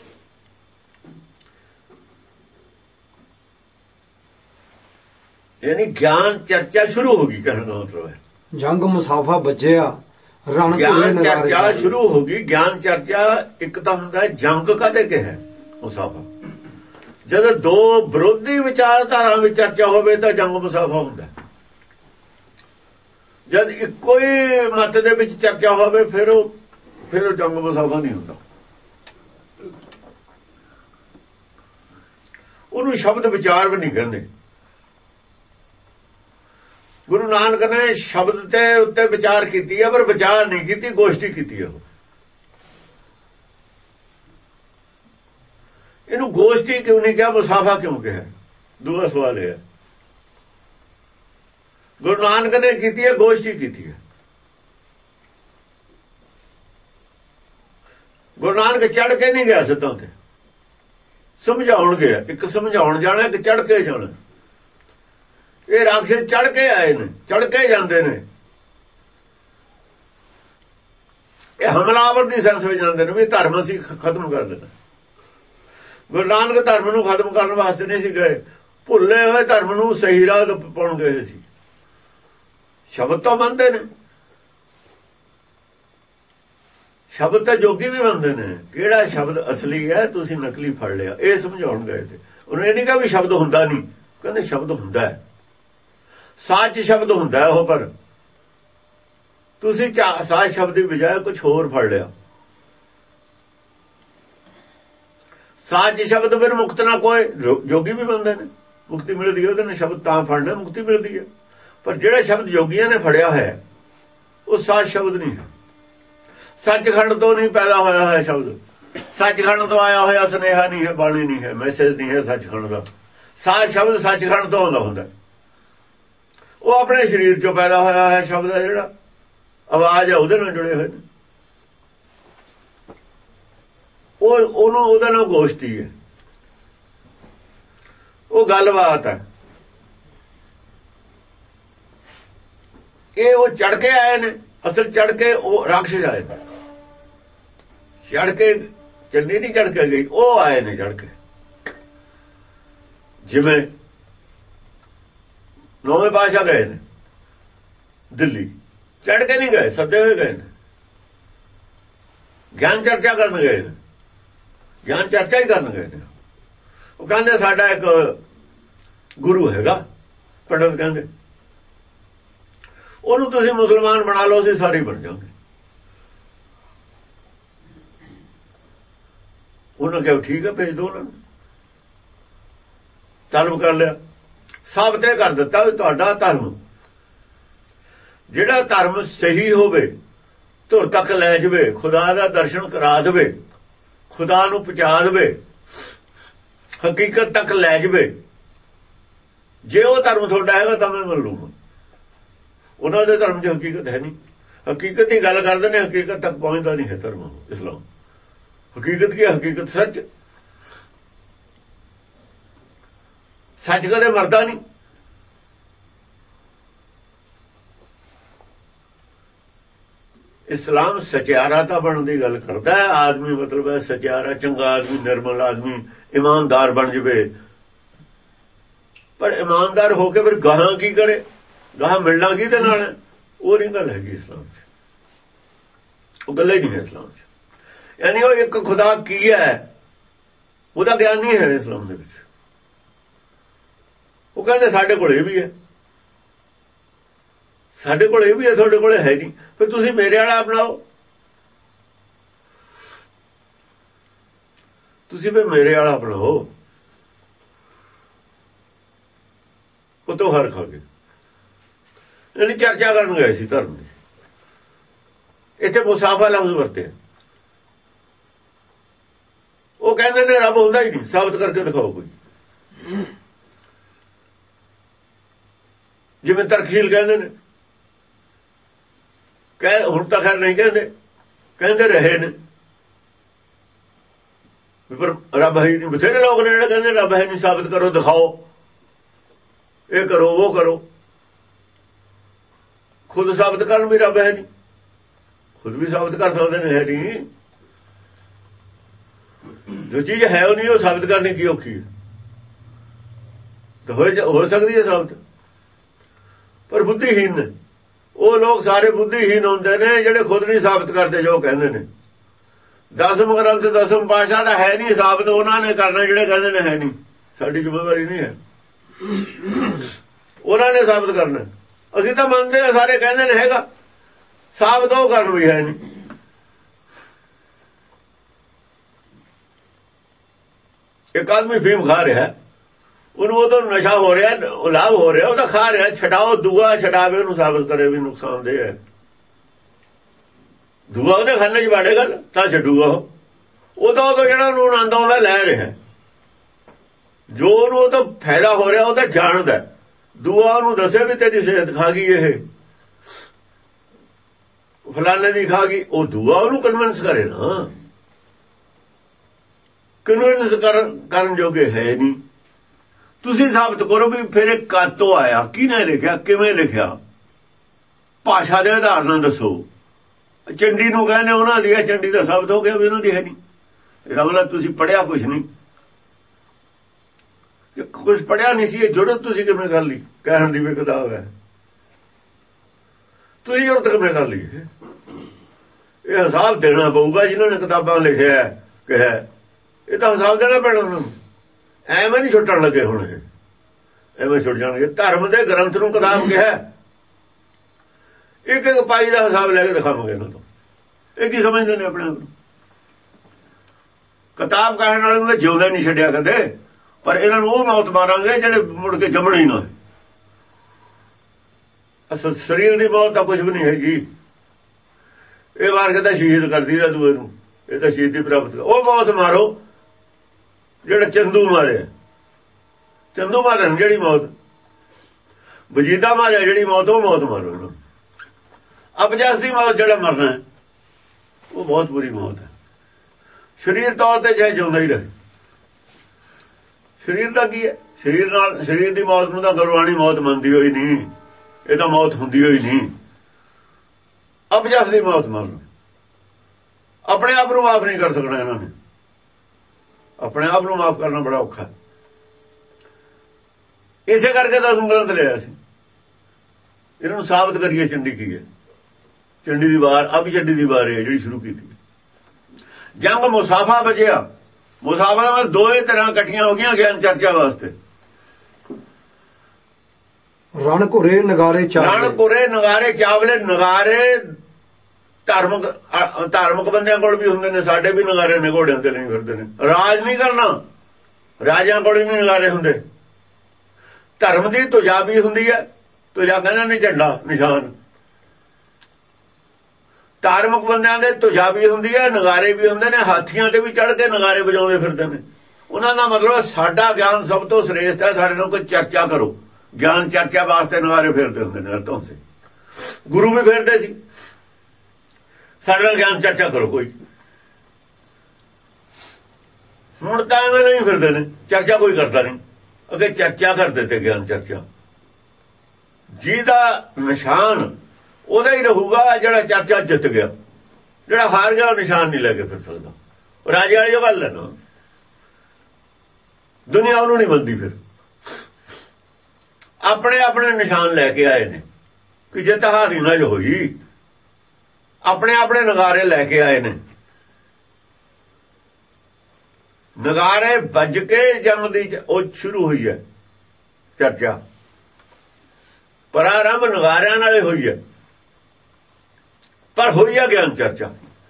ਯਾਨੀ ਗਿਆਨ ਚਰਚਾ ਸ਼ੁਰੂ ਹੋ ਗਈ, ਕਹਿਣ ਦਾ ਮਤਲਬ ਹੈ ਜੰਗ ਮੁਸਾਫਾ ਵੱਜਿਆ ਰਣ ਗਿਆਨ ਚਰਚਾ ਸ਼ੁਰੂ ਹੋ ਗਈ। ਗਿਆਨ ਚਰਚਾ ਇੱਕ ਤਾਂ ਹੁੰਦਾ ਜੰਗ ਕਦੇ ਕਿਹਾ ਮੁਸਾਫਾ, ਜਦ ਦੋ ਵਿਰੋਧੀ ਵਿਚਾਰਧਾਰਾ ਵਿੱਚ ਚਰਚਾ ਹੋਵੇ ਤਾਂ ਜੰਗ ਮੁਸਾਫਾ ਹੁੰਦਾ। ਜਦ ਇੱਕੋ ਹੀ ਮਤ ਦੇ ਵਿੱਚ ਚਰਚਾ ਹੋਵੇ ਫਿਰ ਉਹ ਜੰਗ ਮੁਸਾਫਾ ਨਹੀਂ ਹੁੰਦਾ। ਉਹਨੂੰ ਸ਼ਬਦ ਵਿਚਾਰ ਵੀ ਨਹੀਂ ਕਹਿੰਦੇ। ਗੁਰੂ ਨਾਨਕ ਨੇ ਸ਼ਬਦ ਤੇ ਉੱਤੇ ਵਿਚਾਰ ਕੀਤੀ ਹੈ, ਪਰ ਵਿਚਾਰ ਨਹੀਂ ਕੀਤੀ, ਗੋਸ਼ਟੀ ਕੀਤੀ ਹੈ। ਇਹਨੂੰ ਗੋਸ਼ਟੀ ਕਿਉਂ ਨਹੀਂ ਕਿਹਾ, ਮੁਸਾਫਾ ਕਿਉਂ ਕਿਹਾ? ਦੂਆ ਸਵਾਲ ਹੈ। ਗੁਰੂ ਨਾਨਕ ਨੇ ਕੀਤੀ ਹੈ, ਗੋਸ਼ਟੀ ਕੀਤੀ ਹੈ। ਗੁਰੂ ਨਾਨਕ ਚੜ ਕੇ ਨਹੀਂ ਗਿਆ ਸਿੱਧਾਂ ਤੇ, ਸਮਝਾਉਣ ਗਿਆ। ਇੱਕ ਸਮਝਾਉਣ ਜਾਣਾ, ਇੱਕ ਚੜ ਕੇ ਜਾਣਾ। ਇਹ ਰਾਖਸ਼ ਚੜ ਕੇ ਆਏ ਨੇ, ਚੜ ਕੇ ਜਾਂਦੇ ਨੇ। ਇਹ ਹਮਲਾਵਰ ਦੀ ਸੈਂਸ ਵਿੱਚ ਜਾਂਦੇ ਨੇ ਵੀ ਧਰਮ ਅਸੀਂ ਖਤਮ ਕਰ ਦੇਣਾ। ਗੁਰੂ ਨਾਨਕ ਧਰਮ ਨੂੰ ਖਤਮ ਕਰਨ ਵਾਸਤੇ ਨਹੀਂ ਸੀ ਗਏ, ਭੁੱਲੇ ਹੋਏ ਧਰਮ ਨੂੰ ਸਹੀ ਰਾਹ ਪਾਉਣ ਗਏ ਸੀ। ਸ਼ਬਦ ਤਾਂ ਮੰਨਦੇ ਨੇ, ਸ਼ਬਦ ਤਾਂ ਜੋਗੀ ਵੀ ਮੰਨਦੇ ਨੇ। ਕਿਹੜਾ ਸ਼ਬਦ ਅਸਲੀ ਹੈ, ਤੁਸੀਂ ਨਕਲੀ ਫੜ ਲਿਆ, ਇਹ ਸਮਝਾਉਣ ਗਏ ਤੇ। ਉਹਨੇ ਇਹ ਨਹੀਂ ਕਿਹਾ ਵੀ ਸ਼ਬਦ ਹੁੰਦਾ ਨਹੀਂ, ਕਹਿੰਦੇ ਸ਼ਬਦ ਹੁੰਦਾ ਹੈ, ਸੱਚ ਸ਼ਬਦ ਹੁੰਦਾ ਹੈ ਉਹ, ਪਰ ਤੁਸੀਂ ਸੱਚ ਸ਼ਬਦ ਦੀ ਬਜਾਏ ਕੁਝ ਹੋਰ ਫੜ ਲਿਆ। ਸੱਚ ਸ਼ਬਦ ਫਿਰ ਮੁਕਤ ਨਾ ਕੋਈ, ਜੋਗੀ ਵੀ ਮੰਨਦੇ ਨੇ ਮੁਕਤੀ ਮਿਲਦੀ ਹੈ ਉਹਦੇ ਨਾਲ। ਸ਼ਬਦ ਤਾਂ ਫੜਨਾ ਮੁਕਤੀ ਮਿਲਦੀ ਹੈ, ਪਰ ਜਿਹੜਾ ਸ਼ਬਦ ਜੋਗੀਆਂ ਨੇ ਫੜਿਆ ਹੋਇਆ ਉਹ ਸੱਚ ਸ਼ਬਦ ਨਹੀਂ ਹੈ। ਸੱਚਖੰਡ ਤੋਂ ਨਹੀਂ ਪੈਦਾ ਹੋਇਆ ਹੈ ਸ਼ਬਦ, ਸੱਚਖੰਡ ਤੋਂ ਆਇਆ ਹੋਇਆ ਸੁਨੇਹਾ ਨਹੀਂ ਹੈ, ਬਾਣੀ ਨਹੀਂ ਹੈ, ਮੈਸੇਜ ਨਹੀਂ ਹੈ ਸੱਚਖੰਡ ਦਾ। ਸੱਚ ਸ਼ਬਦ ਸੱਚਖੰਡ ਤੋਂ ਆਉਂਦਾ ਹੁੰਦਾ, ਉਹ ਆਪਣੇ ਸਰੀਰ ਚੋਂ ਪੈਦਾ ਹੋਇਆ ਹੈ ਸ਼ਬਦ ਹੈ। ਜਿਹੜਾ ਆਵਾਜ਼ ਹੈ ਉਹਦੇ ਨਾਲ ਜੁੜੇ ਹੋਏ ਨੇ, ਉਹਨੂੰ ਉਹਦੇ ਨਾਲ ਗੋਸ਼ਟੀ ਹੈ, ਉਹ ਗੱਲਬਾਤ ਹੈ। ਇਹ ਉਹ ਚੜ ਕੇ ਆਏ ਨੇ, ਅਸਲ ਚੜ ਕੇ ਉਹ ਰਾਖਸ਼ ਆਏ ਨੇ। ਚੜ ਕੇ ਚੰਨੀ ਨਹੀਂ ਚੜ ਕੇ ਗਈ, ਉਹ ਆਏ ਨੇ ਚੜ ਕੇ। ਜਿਵੇਂ ਨੌਵੇਂ ਪਾਤਸ਼ਾਹ ਗਏ ਨੇ ਦਿੱਲੀ, ਚੜ ਕੇ ਨਹੀਂ ਗਏ, ਸੱਦੇ ਹੋਏ ਗਏ ਨੇ। ਗਿਆਨ ਚਰਚਾ ਕਰਨ ਗਏ ਨੇ, ਗਿਆਨ ਚਰਚਾ ਹੀ ਕਰਨ ਗਏ ਨੇ। ਉਹ ਕਹਿੰਦੇ ਸਾਡਾ ਇੱਕ ਗੁਰੂ ਹੈਗਾ, ਪੰਡਤ ਕਹਿੰਦੇ, ਉਹਨੂੰ ਤੁਸੀਂ ਮੁਸਲਮਾਨ ਬਣਾ ਲਓ, ਅਸੀਂ ਸਾਰੇ ਬਣ ਜਾਵਾਂਗੇ। ਉਹਨਾਂ ਕਿਹਾ ਠੀਕ ਹੈ, ਭੇਜ ਦਿਓ ਉਹਨਾਂ ਨੂੰ। ਤਲਬ ਕਰ ਲਿਆ, ਸਭ ਤੇ ਕਰ ਦਿੱਤਾ ਵੀ ਤੁਹਾਡਾ ਧਰਮ, ਜਿਹੜਾ ਧਰਮ ਸਹੀ ਹੋਵੇ, ਧੁਰ ਤੱਕ ਲੈ ਜਾਵੇ, ਖੁਦਾ ਦਾ ਦਰਸ਼ਨ ਕਰਾ ਦੇਵੇ, ਖੁਦਾ ਨੂੰ ਪਹੁੰਚਾ ਦੇਵੇ, ਹਕੀਕਤ ਤੱਕ ਲੈ ਜਾਵੇ, ਜੇ ਉਹ ਧਰਮ ਤੁਹਾਡਾ ਹੈਗਾ ਤਾਂ ਮੈਂ ਮੰਨ ਲੂੰਗਾ। ਉਹਨਾਂ ਦੇ ਧਰਮ 'ਚ ਹਕੀਕਤ ਹੈ ਨਹੀਂ। ਹਕੀਕਤ ਦੀ ਗੱਲ ਕਰਦੇ ਨੇ, ਹਕੀਕਤ ਤੱਕ ਪਹੁੰਚਦਾ ਨਹੀਂ ਹੈ ਧਰਮ ਇਸਲਾਮ। ਹਕੀਕਤ ਕੀ? ਹਕੀਕਤ ਸੱਚ। ਸੱਚ ਕਦੇ ਮਰਦਾ ਨਹੀਂ। ਇਸਲਾਮ ਸਚਿਆਰਤਾ ਬਣਨ ਦੀ ਗੱਲ ਕਰਦਾ ਹੈ। ਆਦਮੀ ਮਤਲਬ ਹੈ ਸਚਿਆਰਾ, ਚੰਗਾ ਆਦਮੀ, ਨਿਰਮਲ ਆਦਮੀ, ਇਮਾਨਦਾਰ ਬਣ ਜਵੇ। ਪਰ ਇਮਾਨਦਾਰ ਹੋ ਕੇ ਫਿਰ ਗਾਹਾਂ ਕੀ ਕਰੇ? ਗਾਹਾਂ ਮਿਲਣਾ ਕਿਹਦੇ ਨਾਲ? ਉਹ ਨਹੀਂ ਗੱਲ ਹੈਗੀ ਇਸਲਾਮ 'ਚ, ਉਹ ਗੱਲ ਹੀ ਨਹੀਂ ਹੈ ਇਸਲਾਮ 'ਚ। ਯਾਨੀ ਉਹ ਇੱਕ ਖੁਦਾ ਕੀ ਹੈ ਉਹਦਾ ਗਿਆਨ ਨਹੀਂ ਹੈ ਇਸਲਾਮ ਦੇ ਵਿੱਚ। ਉਹ ਕਹਿੰਦੇ ਸਾਡੇ ਕੋਲ ਇਹ ਵੀ ਹੈ, ਸਾਡੇ ਕੋਲ ਇਹ ਵੀ ਹੈ, ਤੁਹਾਡੇ ਕੋਲ ਹੈ ਨਹੀਂ। ਫਿਰ ਤੁਸੀਂ ਮੇਰੇ ਵਾਲਾ ਅਪਣਾਓ, ਤੁਸੀਂ ਫਿਰ ਮੇਰੇ ਵਾਲਾ ਅਪਣਾਓ। ਉਹ ਤੋਂ ਹਰ ਖਾ ਕੇ ਇਹਨੇ ਚਰਚਾ ਕਰਨ ਗਏ ਸੀ ਧਰਮ ਦੀ। ਇੱਥੇ ਮੁਸਾਫਾ ਲਫ਼ਜ਼ ਵਰਤਿਆ। ਉਹ ਕਹਿੰਦੇ ਨੇ ਰੱਬ ਹੁੰਦਾ ਹੀ ਨਹੀਂ, ਸਾਬਤ ਕਰਕੇ ਦਿਖਾਓ ਕੋਈ। ਜਿਵੇਂ ਤਰਕਸ਼ੀਲ ਕਹਿੰਦੇ ਨੇ, ਹੁਣ ਤਾਂ ਖੈਰ ਨਹੀਂ ਕਹਿੰਦੇ, ਕਹਿੰਦੇ ਰਹੇ ਨੇ ਪਰ ਰੱਬ ਹੈ ਨਹੀਂ। ਬਥੇਰੇ ਲੋਕ ਨੇ ਜਿਹੜੇ ਕਹਿੰਦੇ ਰੱਬ ਹੈ ਨਹੀਂ, ਸਾਬਤ ਕਰੋ, ਦਿਖਾਓ, ਇਹ ਕਰੋ, ਉਹ ਕਰੋ। ਖੁਦ ਸਾਬਤ ਕਰਨ ਵੀ ਰੱਬ ਹੈ ਨਹੀਂ, ਖੁਦ ਵੀ ਸਾਬਤ ਕਰ ਸਕਦੇ ਨੇ ਹੈ ਨਹੀਂ। ਜੋ ਚੀਜ਼ ਹੈ ਉਹ ਨਹੀਂ, ਉਹ ਸਾਬਤ ਕਰਨੀ ਕੀ ਔਖੀ ਹੈ? ਤਾਂ ਹੋ ਸਕਦੀ ਹੈ ਸਾਬਤ, ਪਰ ਬੁੱਧੀਹੀਨ ਨੇ ਉਹ ਲੋਕ। ਸਾਰੇ ਬੁੱਧੀਹੀਨ ਹੁੰਦੇ ਨੇ ਜਿਹੜੇ ਖੁਦ ਨਹੀਂ ਸਾਬਤ ਕਰਦੇ ਜੋ ਕਹਿੰਦੇ ਨੇ। ਦਸਮ ਗ੍ਰੰਥ ਦਸਮ ਪਾਤਸ਼ਾਹ ਦਾ ਹੈ ਨਹੀਂ ਸਾਬਤ, ਉਹਨਾਂ ਨੇ ਕਰਨਾ ਜਿਹੜੇ ਕਹਿੰਦੇ ਨੇ ਹੈ ਨਹੀਂ। ਸਾਡੀ ਜ਼ਿੰਮੇਵਾਰੀ ਨਹੀਂ ਹੈ, ਉਹਨਾਂ ਨੇ ਸਾਬਤ ਕਰਨਾ। ਅਸੀਂ ਤਾਂ ਮੰਨਦੇ ਹਾਂ ਸਾਰੇ ਕਹਿੰਦੇ ਨੇ ਹੈਗਾ, ਸਾਬਤ ਉਹ ਕਰਨ ਵੀ ਹੈ ਨਹੀਂ। ਇੱਕ ਆਦਮੀ ਫੀਮ ਖਾ ਰਿਹਾ, ਉਹਨੂੰ ਉਦੋਂ ਨਸ਼ਾ ਹੋ ਰਿਹਾ, ਲਾਭ ਹੋ ਰਿਹਾ, ਉਹ ਤਾਂ ਖਾ ਰਿਹਾ। ਛਡਾਓ, ਦੂਆ ਛਡਾਵੇ, ਉਹਨੂੰ ਸਾਬਤ ਕਰੇ ਵੀ ਨੁਕਸਾਨਦੇਹ ਹੈ। ਦੂਆ ਉਹਦੇ ਖਾਨੇ 'ਚ ਵਾੜੇਗਾ ਤਾਂ ਛੱਡੂਗਾ ਉਹ ਤਾਂ ਉਦੋਂ ਜਿਹੜਾ ਉਹਨੂੰ ਆਨੰਦ ਆਉਂਦਾ ਲੈ ਰਿਹਾ, ਜੋ ਉਹਨੂੰ ਉਹ ਤਾਂ ਫਾਇਦਾ ਹੋ ਰਿਹਾ ਉਹ ਤਾਂ ਜਾਣਦਾ। ਦੂਆ ਉਹਨੂੰ ਦੱਸੇ ਵੀ ਤੇਰੀ ਸਿਹਤ ਖਾ ਗਈ, ਇਹ ਫਲਾਣੇ ਦੀ ਖਾ ਗਈ, ਉਹ ਦੂਆ ਉਹਨੂੰ ਕਨਵਿੰਸ ਕਰੇ ਨਾ। ਕਨਵਿੰਸ ਕਰਨ ਜੋਗੇ ਹੈ ਨਹੀਂ। ਤੁਸੀਂ ਸਾਬਤ ਕਰੋ ਵੀ ਫਿਰ ਇਹ ਕਦ ਤੋਂ ਆਇਆ, ਕਿਹਨੇ ਲਿਖਿਆ, ਕਿਵੇਂ ਲਿਖਿਆ, ਭਾਸ਼ਾ ਦੇ ਆਧਾਰ ਨਾਲ ਦੱਸੋ। ਚੰਡੀ ਨੂੰ ਕਹਿੰਦੇ ਉਹਨਾਂ ਦੀ ਹੈ, ਚੰਡੀ ਦਾ ਸਾਬਤ ਹੋ ਗਿਆ ਵੀ ਉਹਨਾਂ ਦੀ ਹੈ ਨਹੀਂ। ਇਹਦਾ ਮਤਲਬ ਤੁਸੀਂ ਪੜ੍ਹਿਆ ਕੁਛ ਨਹੀਂ, ਕੁਛ ਪੜ੍ਹਿਆ ਨਹੀਂ ਸੀ। ਇਹ ਜੁਰਤ ਤੁਸੀਂ ਕਿਵੇਂ ਕਰ ਲਈ ਕਹਿਣ ਦੀ ਵੀ ਕਿਤਾਬ ਹੈ? ਤੁਸੀਂ ਜੁਰਤ ਕਿਵੇਂ ਕਰ ਲਈ? ਇਹ ਹਿਸਾਬ ਦੇਣਾ ਪਊਗਾ ਜਿਹਨਾਂ ਨੇ ਕਿਤਾਬਾਂ ਲਿਖਿਆ ਕਿਹਾ, ਇਹ ਤਾਂ ਹਿਸਾਬ ਦੇਣਾ ਪੈਣਾ ਉਹਨਾਂ ਨੂੰ। ਐਵੇਂ ਨਹੀਂ ਛੁੱਟਣ ਲੱਗੇ ਹੁਣ, ਇਹ ਐਵੇਂ ਛੁੱਟ ਜਾਣਗੇ। ਧਰਮ ਦੇ ਗ੍ਰੰਥ ਨੂੰ ਕਿਤਾਬ ਕਿਹਾ, ਇੱਕ ਇੱਕ ਪਾਈ ਦਾ ਹਿਸਾਬ ਲੈ ਕੇ ਦਿਖਾਵਾਂਗੇ ਇਹਨਾਂ ਤੋਂ। ਇਹ ਕੀ ਸਮਝਦੇ ਨੇ ਆਪਣੇ ਆਪ ਨੂੰ? ਕਿਤਾਬ ਕਹਿਣ ਵਾਲੇ ਨੂੰ ਜਿਉਂਦਾ ਨਹੀਂ ਛੱਡਿਆ ਕਦੇ, ਪਰ ਇਹਨਾਂ ਨੂੰ ਉਹ ਮੌਤ ਮਾਰਾਂਗੇ ਜਿਹੜੇ ਮੁੜ ਕੇ ਜੰਮਣੇ ਹੀ ਨਾ। ਅਸਲ ਸਰੀਰ ਦੀ ਮੌਤ ਤਾਂ ਕੁਝ ਵੀ ਨਹੀਂ ਹੈਗੀ। ਇਹ ਮਾਰ ਕੇ ਤਾਂ ਸ਼ਹੀਦ ਕਰਦੀ ਦਾ ਦੂਏ ਨੂੰ, ਇਹ ਤਾਂ ਸ਼ਹੀਦੀ ਪ੍ਰਾਪਤ। ਉਹ ਮੌਤ ਮਾਰੋ ਜਿਹੜਾ ਚੰਦੂ ਮਾਰਿਆ, ਚੰਦੂ ਮਾਰਨ ਜਿਹੜੀ ਮੌਤ, ਵਜੀਦਾ ਮਾਰਿਆ ਜਿਹੜੀ ਮੌਤ, ਉਹ ਮੌਤ ਮਾਰੋ ਇਹਨੂੰ। ਅਪਜਸ ਦੀ ਮੌਤ ਜਿਹੜਾ ਮਰਨਾ ਹੈ ਉਹ ਬਹੁਤ ਬੁਰੀ ਮੌਤ ਹੈ। ਸਰੀਰ ਤੌਰ ਤੇ ਚਾਹੇ ਜਿਉਂਦਾ ਹੀ ਰਹੇ, ਸਰੀਰ ਦਾ ਕੀ ਹੈ? ਸਰੀਰ ਨਾਲ, ਸਰੀਰ ਦੀ ਮੌਤ ਨੂੰ ਤਾਂ ਗੁਰਬਾਣੀ ਮੌਤ ਮੰਨਦੀ ਹੋਈ ਨਹੀਂ, ਇਹ ਤਾਂ ਮੌਤ ਹੁੰਦੀ ਹੋਈ ਨਹੀਂ। ਅਪਜਸ ਦੀ ਮੌਤ ਮਾਰੋ, ਆਪਣੇ ਆਪ ਨੂੰ ਮਾਫ ਨਹੀਂ ਕਰ ਸਕਣਾ ਇਹਨਾਂ ਨੇ। ਆਪਣੇ ਆਪ ਨੂੰ ਮਾਫ ਕਰਨਾ ਬੜਾ ਔਖਾ। ਇਸੇ ਕਰਕੇ ਤਾਂ ਦਸਮ ਗ੍ਰੰਥ ਲਿਆ ਸੀ, ਇਹਨਾਂ ਨੂੰ ਸਾਬਤ ਕਰੀਏ ਚੰਡੀ ਕੀ ਹੈ। ਚੰਡੀ ਦੀ ਵਾਰ, ਅਬ ਚੰਡੀ ਦੀ ਵਾਰ ਹੈ ਜਿਹੜੀ ਸ਼ੁਰੂ ਕੀਤੀ। ਜੰਗ ਮੁਸਾਫਾ ਬਚਿਆ। ਮੁਸਾਫਾ ਵਿੱਚ ਦੋਏ ਤਰ੍ਹਾਂ ਇਕੱਠੀਆਂ ਹੋ ਗਈਆਂ ਗਿਆਨ ਚਰਚਾ ਵਾਸਤੇ। ਰਣ ਘੁਰੇ ਨਗਾਰੇ ਚਾਵਲੇ, ਰਣ ਘੁਰੇ ਨਗਾਰੇ ਚਾਵਲੇ। ਨਗਾਰੇ ਧਾਰਮਿਕ ਬੰਦਿਆਂ ਕੋਲ ਵੀ ਹੁੰਦੇ ਨੇ, ਸਾਡੇ ਵੀ ਨਗਾਰੇ ਨੇ, ਘੋੜਿਆਂ ਤੇ ਨਹੀਂ ਫਿਰਦੇ ਨੇ। ਰਾਜ ਨਹੀਂ ਕਰਨਾ, ਰਾਜਿਆਂ ਕੋਲ ਵੀ ਨਗਾਰੇ ਹੁੰਦੇ। ਧਰਮ ਦੀ ਤੁਜਾ ਵੀ ਹੁੰਦੀ ਹੈ, ਤੁਜਾ ਕਹਿੰਦਾ ਨਹੀਂ ਝੰਡਾ ਨਿਸ਼ਾਨ। ਧਾਰਮਿਕ ਬੰਦਿਆਂ ਦੇ ਤੁਜਾ ਵੀ ਹੁੰਦੀ ਹੈ, ਨਗਾਰੇ ਵੀ ਹੁੰਦੇ ਨੇ। ਹਾਥੀਆਂ ਤੇ ਵੀ ਚੜ੍ਹ ਕੇ ਨਗਾਰੇ ਵਜਾਉਂਦੇ ਫਿਰਦੇ ਨੇ। ਉਹਨਾਂ ਦਾ ਮਤਲਬ ਸਾਡਾ ਗਿਆਨ ਸਭ ਤੋਂ ਸ੍ਰੇਸ਼ਟ ਹੈ, ਸਾਡੇ ਨਾਲ ਕੋਈ ਚਰਚਾ ਕਰੋ। ਗਿਆਨ ਚਰਚਾ ਵਾਸਤੇ ਨਗਾਰੇ ਫੇਰਦੇ ਹੁੰਦੇ ਨੇ। ਅਰਥੋਂ ਸੇ ਗੁਰੂ ਵੀ ਫੇਰਦੇ ਸੀ, ਸਾਡੇ ਨਾਲ ਗਿਆਨ ਚਰਚਾ ਕਰੋ ਕੋਈ। ਹੁਣ ਤਾਂ ਐਵੇਂ ਨਹੀਂ ਫਿਰਦੇ ਨੇ, ਚਰਚਾ ਕੋਈ ਕਰਦਾ ਨਹੀਂ। ਅੱਗੇ ਚਰਚਾ ਕਰਦੇ ਤੇ ਗਿਆਨ ਚਰਚਾ। ਜਿਹਦਾ ਨਿਸ਼ਾਨ ਉਹਦਾ ਹੀ ਰਹੂਗਾ ਜਿਹੜਾ ਚਰਚਾ ਜਿੱਤ ਗਿਆ। ਜਿਹੜਾ ਹਾਰ ਗਿਆ ਉਹ ਨਿਸ਼ਾਨ ਨਹੀਂ ਲੈ ਕੇ ਫਿਰ ਸਕਦਾ। ਰਾਜੇ ਵਾਲੀ ਜੋ ਗੱਲ ਹੈ ਨਾ, ਦੁਨੀਆ ਉਹਨੂੰ ਨਹੀਂ ਮੰਨਦੀ। ਫਿਰ ਆਪਣੇ ਆਪਣੇ ਨਿਸ਼ਾਨ ਲੈ ਕੇ ਆਏ ਨੇ ਕਿ ਜਿੱਤ ਹਾਰੀ ਨਾ ਜੋ ਹੋਈ। ਆਪਣੇ ਆਪਣੇ ਨਗਾਰੇ ਲੈ ਕੇ ਆਏ ਨੇ। ਨਗਾਰੇ ਵੱਜ ਕੇ ਜੰਗ ਦੀ ਉਹ ਸ਼ੁਰੂ ਹੋਈ ਹੈ ਚਰਚਾ। ਪ੍ਰਾਰੰਭ ਨਗਾਰਿਆਂ ਨਾਲੇ ਹੋਈ ਹੈ, ਪਰ ਹੋਈ ਹੈ ਗਿਆਨ ਚਰਚਾ।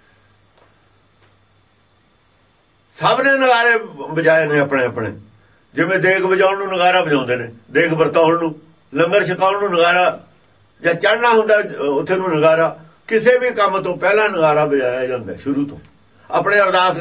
ਸਭ ਨੇ ਨਗਾਰੇ ਵਜਾਏ ਨੇ ਆਪਣੇ ਆਪਣੇ। ਜਿਵੇਂ ਦੇਗ ਵਜਾਉਣ ਨੂੰ ਨਗਾਰਾ ਵਜਾਉਂਦੇ ਨੇ, ਦੇਗ ਵਰਤਾਉਣ ਨੂੰ, ਲੰਗਰ ਛਕਾਉਣ ਨੂੰ ਨਗਾਰਾ ਜਦ ਚੜ੍ਹਨਾ ਹੁੰਦਾ ਉੱਥੇ ਨੂੰ ਨਗਾਰਾ, ਕਿਸੇ ਵੀ ਕੰਮ ਤੋਂ ਪਹਿਲਾਂ ਨਗਾਰਾ ਵਜਾਇਆ ਜਾਂਦਾ ਸ਼ੁਰੂ ਤੋਂ। ਆਪਣੇ ਅਰਦਾਸ